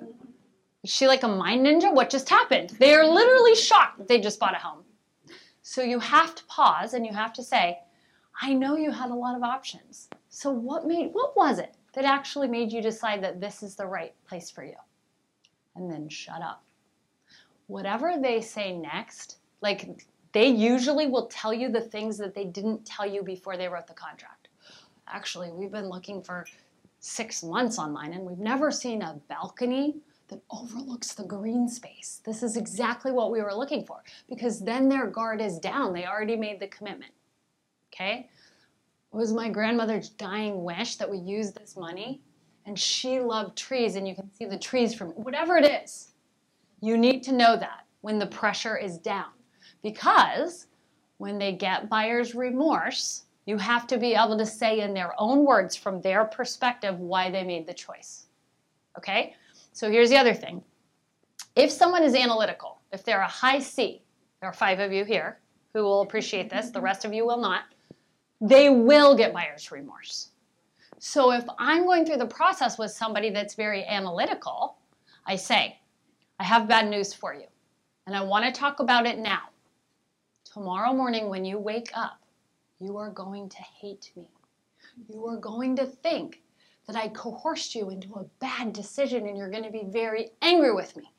Is she like a mind ninja? What just happened? They are literally shocked that they just bought a home. So you have to pause and you have to say, I know you had a lot of options. So what was it that actually made you decide that this is the right place for you? And then shut up. Whatever they say next, like they usually will tell you the things that they didn't tell you before they wrote the contract. Actually, we've been looking for 6 months online and we've never seen a balcony that overlooks the green space. This is exactly what we were looking for, because then their guard is down. They already made the commitment. Okay? It was my grandmother's dying wish that we use this money, and she loved trees, and you can see the trees from whatever it is. You need to know that when the pressure is down, because when they get buyer's remorse, you have to be able to say in their own words from their perspective why they made the choice. Okay? So here's the other thing. If someone is analytical, if they're a high C, there are 5 of you here who will appreciate this, the rest of you will not, they will get buyer's remorse. So if I'm going through the process with somebody that's very analytical, I say, I have bad news for you, and I want to talk about it now. Tomorrow morning when you wake up, you are going to hate me. You are going to think that I coerced you into a bad decision, and you're going to be very angry with me.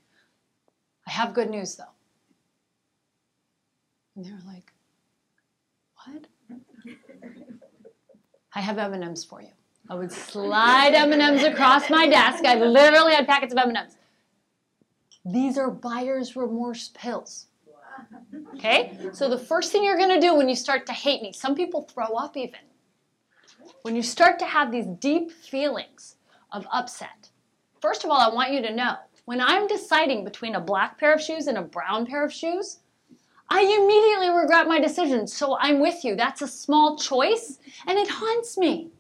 I have good news, though. And they're like, what? I have M&Ms for you. I would slide M&Ms across my desk. I literally had packets of M&Ms. These are buyer's remorse pills. Okay? So the first thing you're going to do when you start to hate me, some people throw up even. When you start to have these deep feelings of upset, first of all, I want you to know, when I'm deciding between a black pair of shoes and a brown pair of shoes, I immediately regret my decision. So I'm with you. That's a small choice, and it haunts me.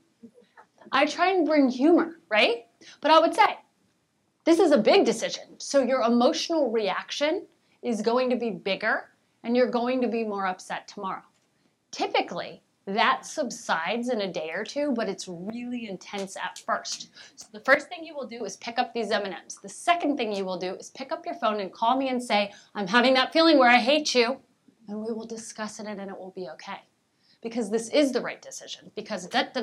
I try and bring humor, right? But I would say, this is a big decision. So your emotional reaction is going to be bigger, and you're going to be more upset tomorrow. Typically, that subsides in a day or two, but it's really intense at first. So the first thing you will do is pick up these M&Ms. The second thing you will do is pick up your phone and call me and say, I'm having that feeling where I hate you, and we will discuss it and it will be okay. Because this is the right decision, because that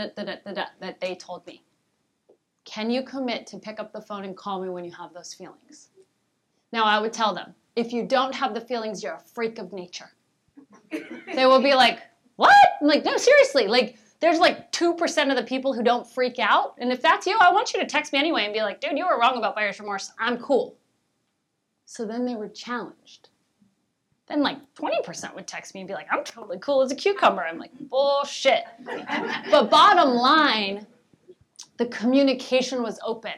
they told me. Can you commit to pick up the phone and call me when you have those feelings? Now, I would tell them, if you don't have the feelings, you're a freak of nature. They will be like, what? I'm like, no, seriously. Like, there's like 2% of the people who don't freak out. And if that's you, I want you to text me anyway and be like, dude, you were wrong about buyer's remorse. I'm cool. So then they were challenged. Then like 20% would text me and be like, I'm totally cool as a cucumber. I'm like, bullshit. But bottom line, the communication was open,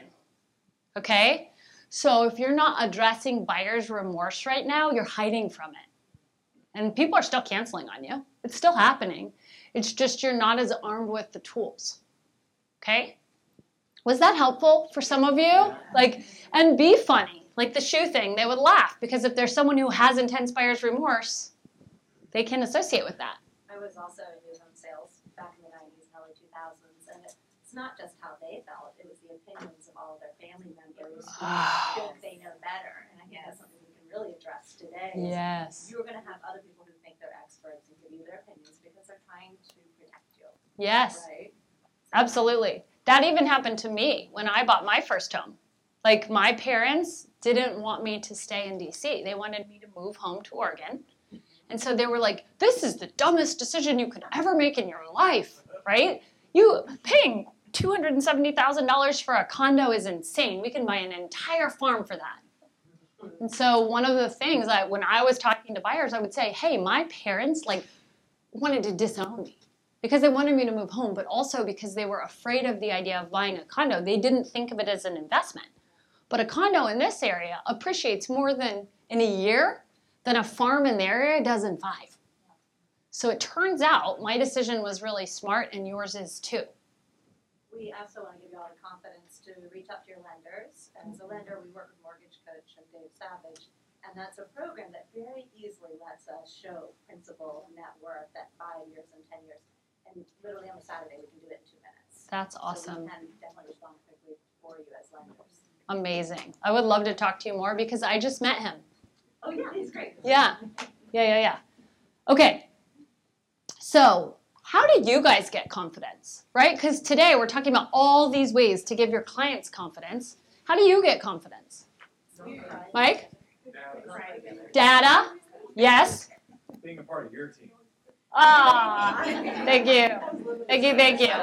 okay? So if you're not addressing buyer's remorse right now, you're hiding from it. And people are still canceling on you. It's still happening. It's just you're not as armed with the tools, okay? Was that helpful for some of you? Like, and be funny. Like the shoe thing, they would laugh because if there's someone who has intense buyer's remorse, they can associate with that. I was also in new home sales back in the 90s, early 2000s, and it's not just how they felt, it was the opinions of all of their family members who think they know better. And I think that's something we can really address today. Yes. You're going to have other people who think they're experts and give you their opinions because they're trying to protect you. Yes. Right? Absolutely. That even happened to me when I bought my first home. Like, my parents didn't want me to stay in DC. They wanted me to move home to Oregon. And so they were like, this is the dumbest decision you could ever make in your life, right? You paying $270,000 for a condo is insane. We can buy an entire farm for that. And so one of the things when I was talking to buyers, I would say, hey, my parents wanted to disown me because they wanted me to move home, but also because they were afraid of the idea of buying a condo. They didn't think of it as an investment. But a condo in this area appreciates more than in a year than a farm in the area does in 5. So it turns out my decision was really smart and yours is too. We also want to give you all the confidence to reach out to your lenders. As a lender, we work with Mortgage Coach and Dave Savage, and that's a program that very easily lets us show principal net worth at 5 years and 10 years. And literally on a Saturday, we can do it in 2 minutes. That's awesome. So we can definitely respond quickly for you as lenders. Amazing. I would love to talk to you more because I just met him. Oh, yeah, he's great. Yeah. Okay. So how did you guys get confidence, right? Because today we're talking about all these ways to give your clients confidence. How do you get confidence? Mike? Data? Yes? Being a part of your team. Ah, thank you. Thank you.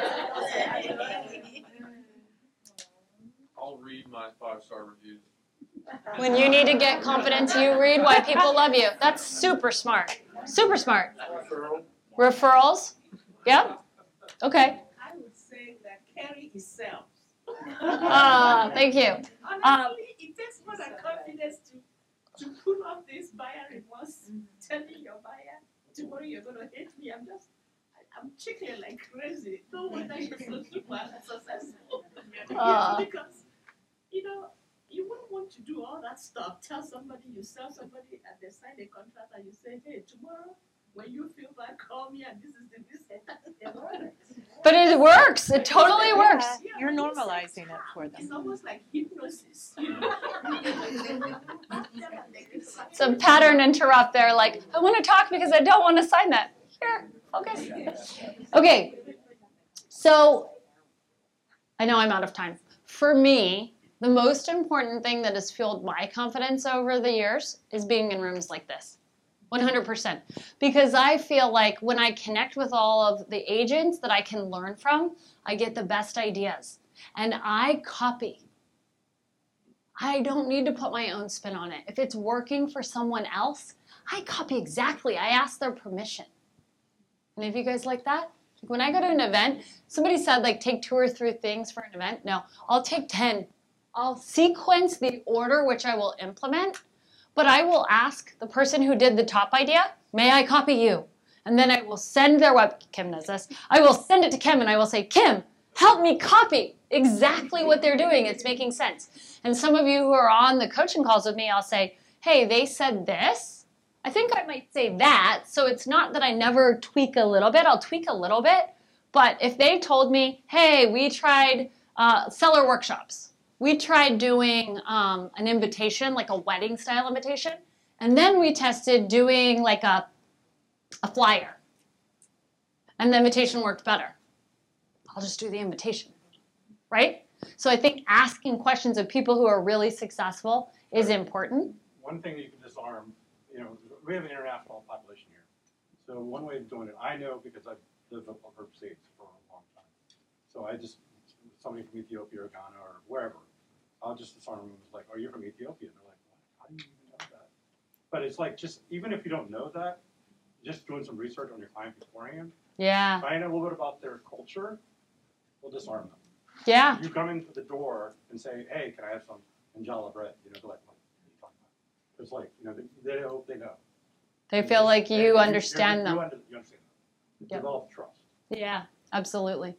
I'll read my 5-star reviews. When you need to get confidence, you read why people love you. That's super smart. Super smart. Referrals? Yeah? Okay. I would say that Carrie itself. Thank you. Honestly, it takes more than confidence to pull off this buyer remorse, telling your buyer, tomorrow you're going to hate me. I'm chicken like crazy. No wonder you're so super successful. Because, you wouldn't want to do all that stuff. Tell somebody, you sell somebody, and they sign a contract, and you say, hey, tomorrow, when you feel bad, call me, and this is the It works. But it works. It totally works. Yeah, you're normalizing it for them. It's almost like hypnosis. Some pattern interrupt there, like, I want to talk because I don't want to sign that. Here, focus. Okay, so I know I'm out of time. For me, the most important thing that has fueled my confidence over the years is being in rooms like this. 100%. Because I feel like when I connect with all of the agents that I can learn from, I get the best ideas. And I copy. I don't need to put my own spin on it. If it's working for someone else, I copy exactly. I ask their permission. Any of you guys like that? Like when I go to an event, somebody said take 2 or 3 things for an event. No, I'll take 10. I'll sequence the order which I will implement, but I will ask the person who did the top idea, may I copy you? And then I will send their Kim knows this. I will send it to Kim and I will say, Kim, help me copy exactly what they're doing. It's making sense. And some of you who are on the coaching calls with me, I'll say, hey, they said this. I think I might say that. So it's not that I never tweak a little bit. I'll tweak a little bit. But if they told me, hey, we tried seller workshops. We tried doing an invitation, like a wedding style invitation. And then we tested doing like a flyer. And the invitation worked better. I'll just do the invitation, right? So I think asking questions of people who are really successful is important. One thing that you can disarm, we have an international population here. So one way of doing it, I know because I've lived overseas for a long time. So somebody from Ethiopia or Ghana or wherever, I'll just disarm them like, oh, you're from Ethiopia. And they're like, what? How do you even know that? But it's like, just even if you don't know that, just doing some research on your client beforehand. Yeah. Find out a little bit about their culture will disarm them. Yeah. You come into the door and say, hey, can I have some Injala bread? They're like, what are you talking about? It's like, they hope they know. They feel like you understand them. You understand them. Yep. Develop trust. Yeah, absolutely.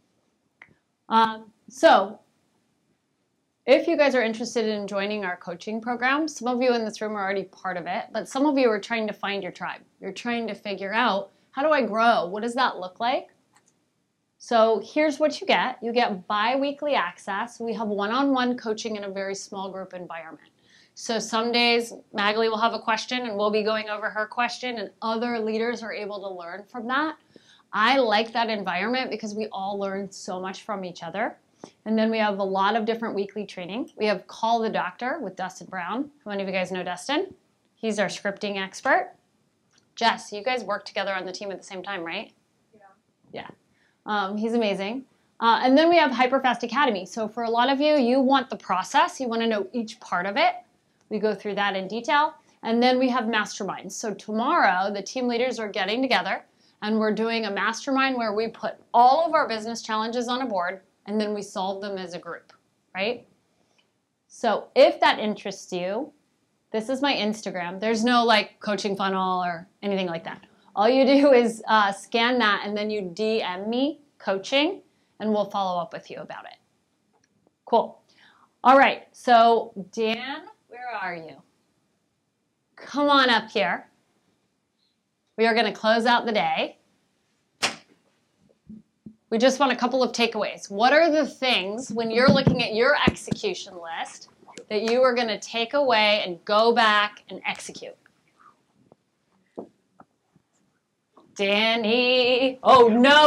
So if you guys are interested in joining our coaching program, some of you in this room are already part of it, but some of you are trying to find your tribe. You're trying to figure out, how do I grow? What does that look like? So here's what you get. You get bi-weekly access. We have one-on-one coaching in a very small group environment. So some days Magali will have a question and we'll be going over her question and other leaders are able to learn from that. I like that environment because we all learn so much from each other. And then we have a lot of different weekly training. We have Call the Doctor with Dustin Brown. How many of you guys know Dustin? He's our scripting expert. Jess, you guys work together on the team at the same time, right? Yeah. He's amazing. And then we have Hyperfast Academy. So for a lot of you, you want the process. You want to know each part of it. We go through that in detail. And then we have masterminds. So tomorrow, the team leaders are getting together and we're doing a mastermind where we put all of our business challenges on a board and then we solve them as a group, right? So if that interests you, this is my Instagram. There's no like coaching funnel or anything like that. All you do is scan that and then you DM me coaching and we'll follow up with you about it. Cool. All right, so Dan, where are you? Come on up here. We are going to close out the day. We just want a couple of takeaways. What are the things when you're looking at your execution list that you are going to take away and go back and execute? Danny. Oh, no.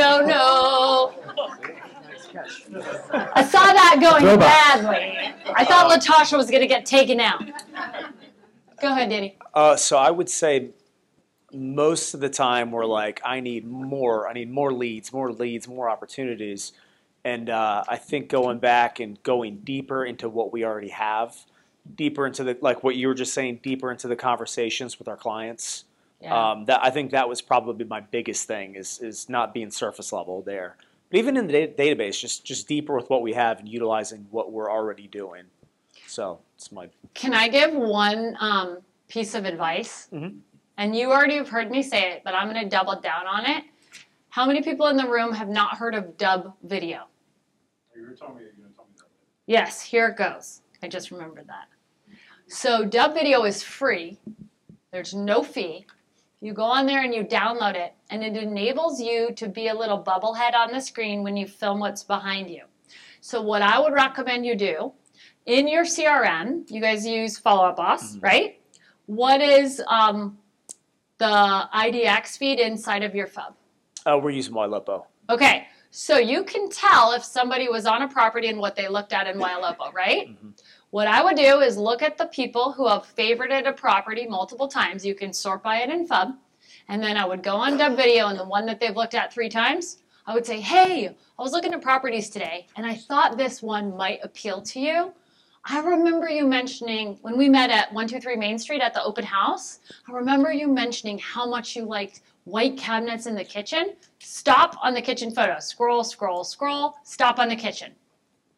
I saw that going badly. I thought Latasha was going to get taken out. Go ahead, Danny. So I would say most of the time we're like, I need more leads, more opportunities. And I think going back and going deeper into what we already have, deeper into the, like what you were just saying, deeper into the conversations with our clients. Yeah. I think that was probably my biggest thing is not being surface level there. But even in the database, just deeper with what we have and utilizing what we're already doing. So it's my. Can I give one piece of advice? Mm-hmm. And you already have heard me say it, but I'm going to double down on it. How many people in the room have not heard of Dub Video? You're going to tell me that. Yes, here it goes. I just remembered that. So Dub Video is free. There's no fee. You go on there and you download it, and it enables you to be a little bubblehead on the screen when you film what's behind you. So what I would recommend you do, in your CRM, you guys use Follow Up Boss, right? What is the IDX feed inside of your FUB? We're using Ylopo. Okay, so you can tell if somebody was on a property and what they looked at in Ylopo, right? Mm-hmm. What I would do is look at the people who have favorited a property multiple times. You can sort by it in FUB. And then I would go on Dub Video, and the one that they've looked at 3 times, I would say, hey, I was looking at properties today, and I thought this one might appeal to you. I remember you mentioning, when we met at 123 Main Street at the open house, I remember you mentioning how much you liked white cabinets in the kitchen. Stop on the kitchen photo. Scroll, scroll, scroll. Stop on the kitchen.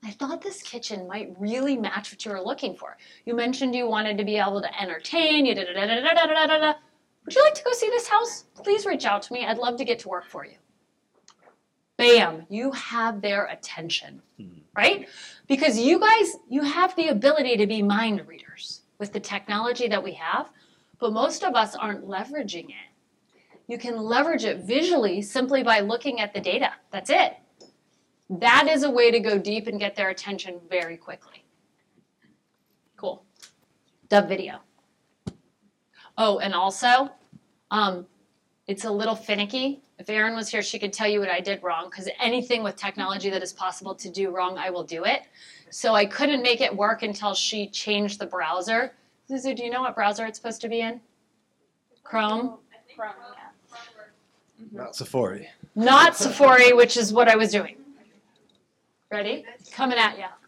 I thought this kitchen might really match what you were looking for. You mentioned you wanted to be able to entertain, you did da-da-da-da-da-da-da. Would you like to go see this house? Please reach out to me. I'd love to get to work for you. Bam, you have their attention, right? Because you guys, you have the ability to be mind readers with the technology that we have, but most of us aren't leveraging it. You can leverage it visually simply by looking at the data. That's it. That is a way to go deep and get their attention very quickly. Cool. Dub video. Oh, and also, it's a little finicky. If Erin was here, she could tell you what I did wrong, because anything with technology that is possible to do wrong, I will do it. So I couldn't make it work until she changed the browser. Zuzu, do you know what browser it's supposed to be in? Chrome? Chrome, Not Safari. Not Safari, which is what I was doing. Ready? Coming at you.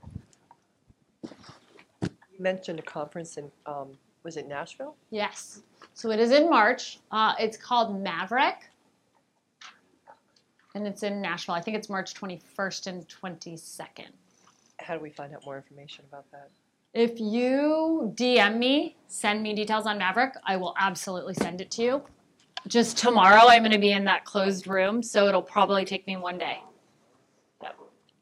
You mentioned a conference in, was it Nashville? Yes. So it is in March. It's called Maverick. And it's in Nashville. I think it's March 21st and 22nd. How do we find out more information about that? If you DM me, send me details on Maverick, I will absolutely send it to you. Just tomorrow, I'm going to be in that closed room, so it'll probably take me one day. Yep.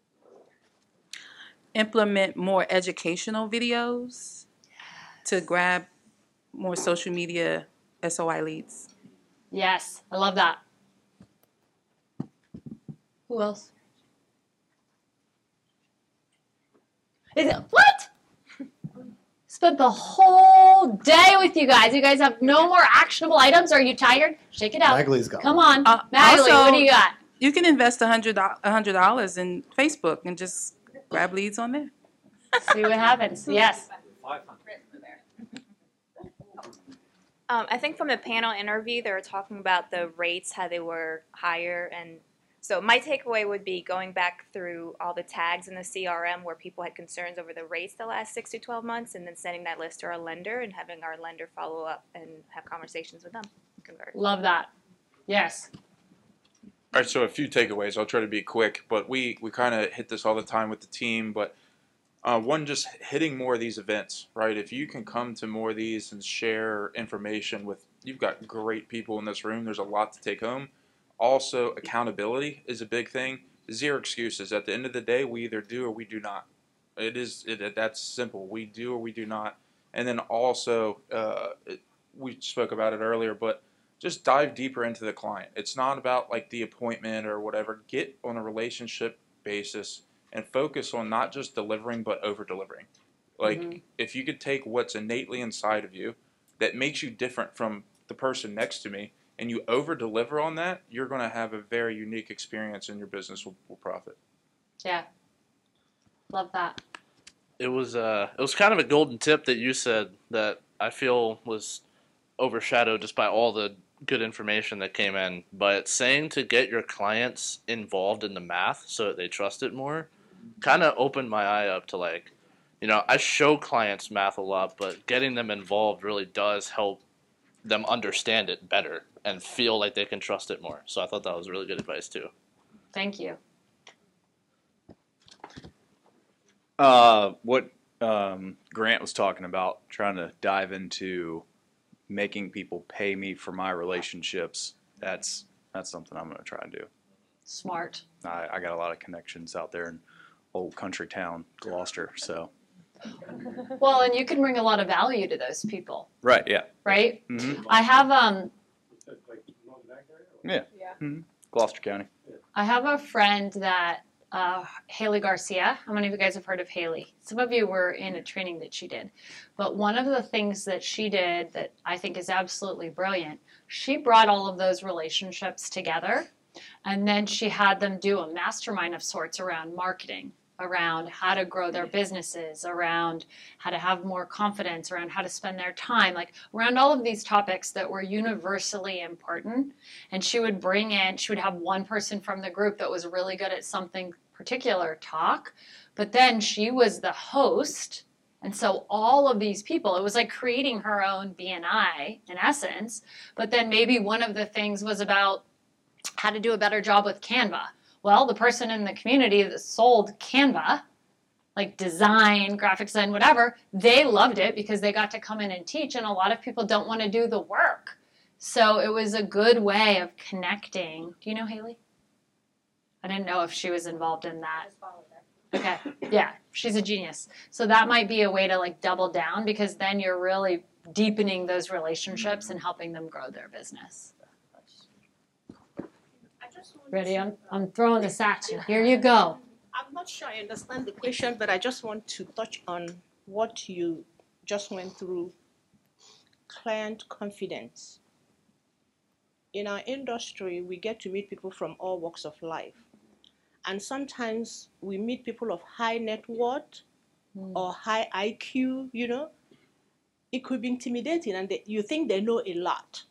Implement more educational videos to grab more social media SOI leads. Yes, I love that. Who else? Is it, what? Spent the whole day with you guys. You guys have no more actionable items. Are you tired? Shake it out. Magley's got Come one. on. Magley, what do you got? You can invest $100 in Facebook and just grab leads on there. See what happens. Yes. I think from the panel interview, they were talking about the rates, how they were higher. And so my takeaway would be going back through all the tags in the CRM where people had concerns over the rates the last 6 to 12 months, and then sending that list to our lender and having our lender follow up and have conversations with them. Convert. Love that. Yes. All right, so a few takeaways. I'll try to be quick, but we kind of hit this all the time with the team. But one, just hitting more of these events, right? If you can come to more of these and share information with, you've got great people in this room. There's a lot to take home. Also, accountability is a big thing. Zero excuses. At the end of the day, we either do or we do not. That's simple. We do or we do not. And then also, we spoke about it earlier, but just dive deeper into the client. It's not about like the appointment or whatever. Get on a relationship basis and focus on not just delivering, but over-delivering. Like, if you could take what's innately inside of you that makes you different from the person next to me, and you over-deliver on that, you're going to have a very unique experience, and your business will profit. Yeah. Love that. It was kind of a golden tip that you said that I feel was overshadowed just by all the good information that came in. But saying to get your clients involved in the math so that they trust it more kind of opened my eye up to, like, you know, I show clients math a lot, but getting them involved really does help them understand it better and feel like they can trust it more. So I thought that was really good advice too. Thank you. What Grant was talking about, trying to dive into making people pay me for my relationships, that's something I'm going to try and do. Smart. I got a lot of connections out there in old country town, Gloucester, so. Well, and you can bring a lot of value to those people, Right, yeah. right? Mm-hmm. I have Yeah. Mm-hmm. Gloucester County. I have a friend that Haley Garcia. How many of you guys have heard of Haley? Some of you were in a training that she did. But one of the things that she did that I think is absolutely brilliant, she brought all of those relationships together, and then she had them do a mastermind of sorts around marketing, around how to grow their businesses, around how to have more confidence, around how to spend their time, like around all of these topics that were universally important. And she would have one person from the group that was really good at something particular talk, but then she was the host. And so all of these people, it was like creating her own BNI in essence, but then maybe one of the things was about how to do a better job with Canva. Well, the person in the community that sold Canva like design, graphic design, whatever, they loved it because they got to come in and teach, and a lot of people don't want to do the work. So it was a good way of connecting. Do you know Haley? I didn't know if she was involved in that. Okay, yeah, she's a genius. So that might be a way to like double down, because then you're really deepening those relationships and helping them grow their business. Ready? I'm throwing this at you. Here you go. I'm not sure I understand the question, but I just want to touch on what you just went through, client confidence. In our industry, we get to meet people from all walks of life. And sometimes we meet people of high net worth or high IQ, you know. It could be intimidating, and you think they know a lot.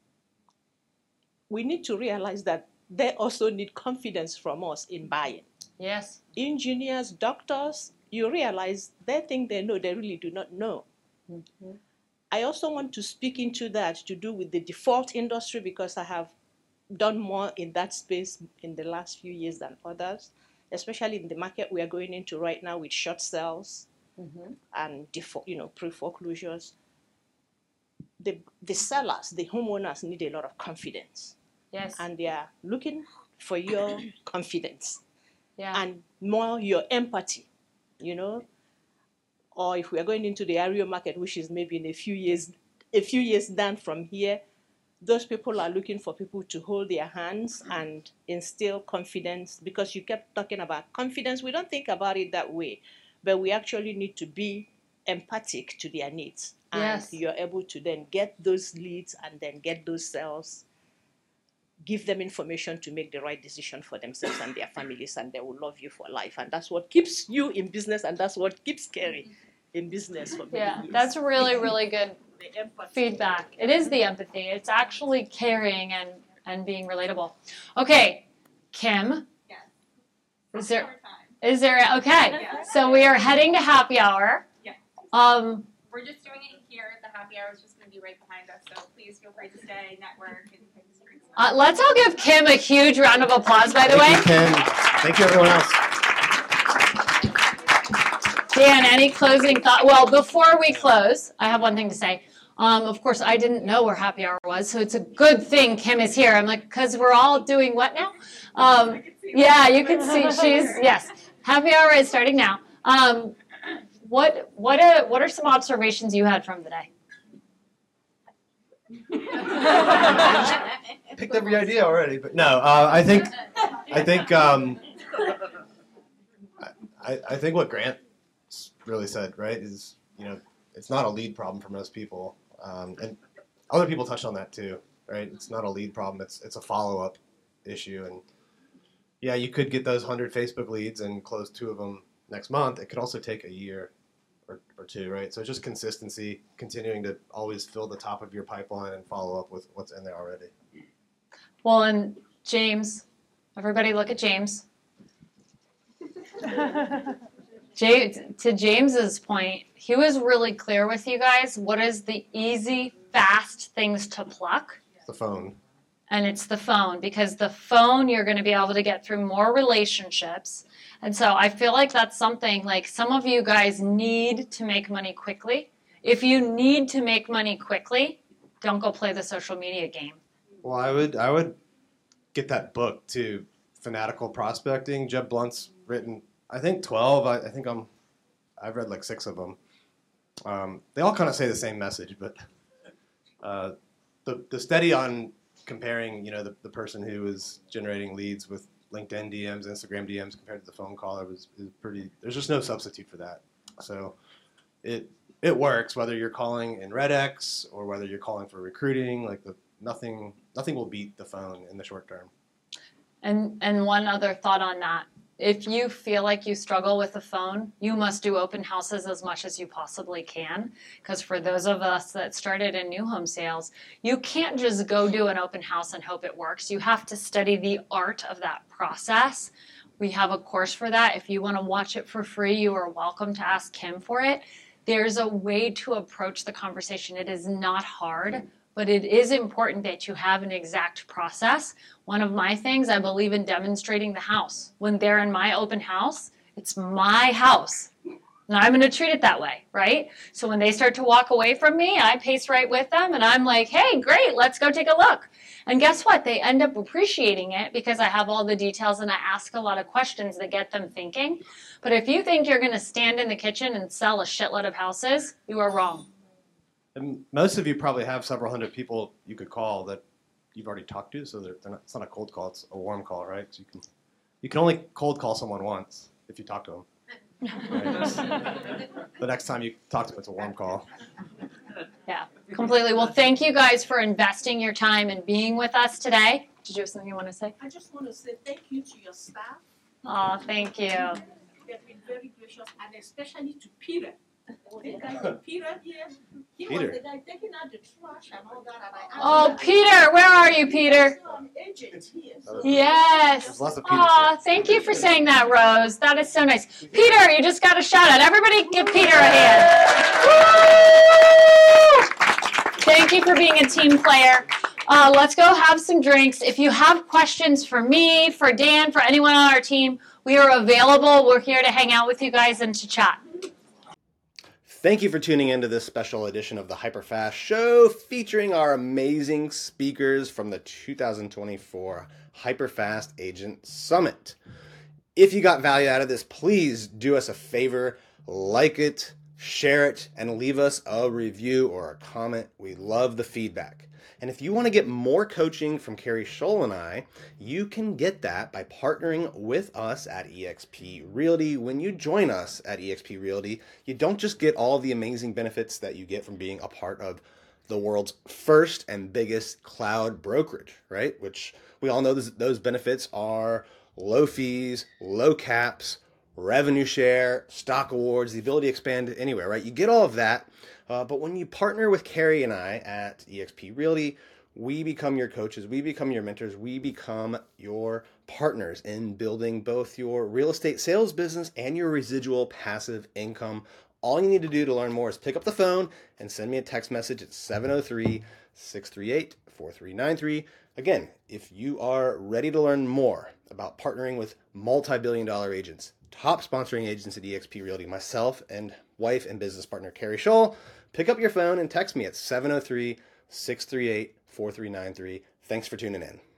We need to realize that they also need confidence from us in buying. Yes. Engineers, doctors, you realize they think they know, they really do not know. Mm-hmm. I also want to speak into that to do with the default industry, because I have done more in that space in the last few years than others, especially in the market we are going into right now with short sales and default, you know, pre-foreclosures. The sellers, the homeowners need a lot of confidence. Yes. And they are looking for your confidence. Yeah. And more your empathy, you know. Or if we are going into the area market, which is maybe in a few years down from here, those people are looking for people to hold their hands and instill confidence, because you kept talking about confidence. We don't think about it that way, but we actually need to be empathic to their needs. Yes. And you're able to then get those leads and then get those sales, give them information to make the right decision for themselves and their families, and they will love you for life. And that's what keeps you in business, and that's what keeps Kerry in business for many years. That's really, really good feedback. It is the empathy. It's actually caring and being relatable. Okay, Kim. Is there okay. So we are heading to happy hour. Yeah. We're just doing it here. The happy hour is just going to be right behind us, so please feel free to stay, network, and take the drinks. Let's all give Kim a huge round of applause, by the way. Thank you, Kim. Thank you, everyone else. Dan, any closing thought? Well, before we close, I have one thing to say. Of course, I didn't know where happy hour was, so it's a good thing Kim is here. I'm like, because we're all doing what now? Yeah, you can see yes. Happy hour is starting now. What are some observations you had from the day? Picked every idea already, but no. I think what Grant really said, right, is, you know, it's not a lead problem for most people, and other people touched on that too, right? It's not a lead problem; it's a follow-up issue, and yeah, you could get those 100 Facebook leads and close 2 of them next month. It could also take a year or 2, right? So it's just consistency, continuing to always fill the top of your pipeline and follow up with what's in there already. Well, and James, everybody look at James. To James's point, he was really clear with you guys. What is the easy, fast things to pluck? The phone. And it's the phone, because the phone, you're going to be able to get through more relationships. And so I feel like that's something, like, some of you guys need to make money quickly. If you need to make money quickly, don't go play the social media game. Well, I would get that book too, Fanatical Prospecting. Jeb Blunt's written, I think 12. I've read like 6 of them. They all kind of say the same message, but the study on comparing, you know, the person who is generating leads with LinkedIn DMs, Instagram DMs compared to the phone caller is pretty. There's just no substitute for that. So it works whether you're calling in RedX or whether you're calling for recruiting. Like nothing will beat the phone in the short term. And one other thought on that. If you feel like you struggle with the phone, you must do open houses as much as you possibly can. Because for those of us that started in new home sales, you can't just go do an open house and hope it works. You have to study the art of that process. We have a course for that. If you want to watch it for free, you are welcome to ask Kim for it. There's a way to approach the conversation. It is not hard, but it is important that you have an exact process. One of my things, I believe in demonstrating the house. When they're in my open house, It's my house. And I'm going to treat it that way, right? So when they start to walk away from me, I pace right with them and I'm like, hey, great, let's go take a look. And guess what? They end up appreciating it because I have all the details and I ask a lot of questions that get them thinking. But if you think you're going to stand in the kitchen and sell a shitload of houses, you are wrong. And most of you probably have several hundred people you could call that you've already talked to, so they're not, it's not a cold call, it's a warm call, right? So you can only cold call someone once if you talk to them. Right? The next time you talk to them, it's a warm call. Yeah, completely. Well, thank you guys for investing your time and being with us today. Did you have something you want to say? I just want to say thank you to your staff. Oh, thank you. They've been very gracious, and especially to Peter. This guy, Peter here, he Peter. was the guy taking out the trash and all that. And I Oh, asked him, Peter, where are you, Peter? "I'm agent here." Yes. There's lots of Peters Aw, thank you for saying that, Rose. That is so nice. Peter, you just got a shout out. Everybody give Peter a hand. Woo! Thank you for being a team player. Let's go have some drinks. If you have questions for me, for Dan, for anyone on our team, we are available. We're here to hang out with you guys and to chat. Thank you for tuning into this special edition of the Hyperfast Show featuring our amazing speakers from the 2024 Hyperfast Agent Summit. If you got value out of this, please do us a favor, like it, share it, and leave us a review or a comment. We love the feedback. And if you want to get more coaching from Carrie Scholl and I, you can get that by partnering with us at eXp Realty. When you join us at eXp Realty, you don't just get all the amazing benefits that you get from being a part of the world's first and biggest cloud brokerage, right? Which we all know those benefits are low fees, low caps, revenue share, stock awards, the ability to expand anywhere, right? You get all of that. But when you partner with Carrie and I at eXp Realty, we become your coaches, we become your mentors, we become your partners in building both your real estate sales business and your residual passive income. All you need to do to learn more is pick up the phone and send me a text message at 703-638-4393. Again, if you are ready to learn more about partnering with multi-billion-dollar agents, top sponsoring agents at eXp Realty, myself and wife and business partner Carrie Scholl, pick up your phone and text me at 703-638-4393. Thanks for tuning in.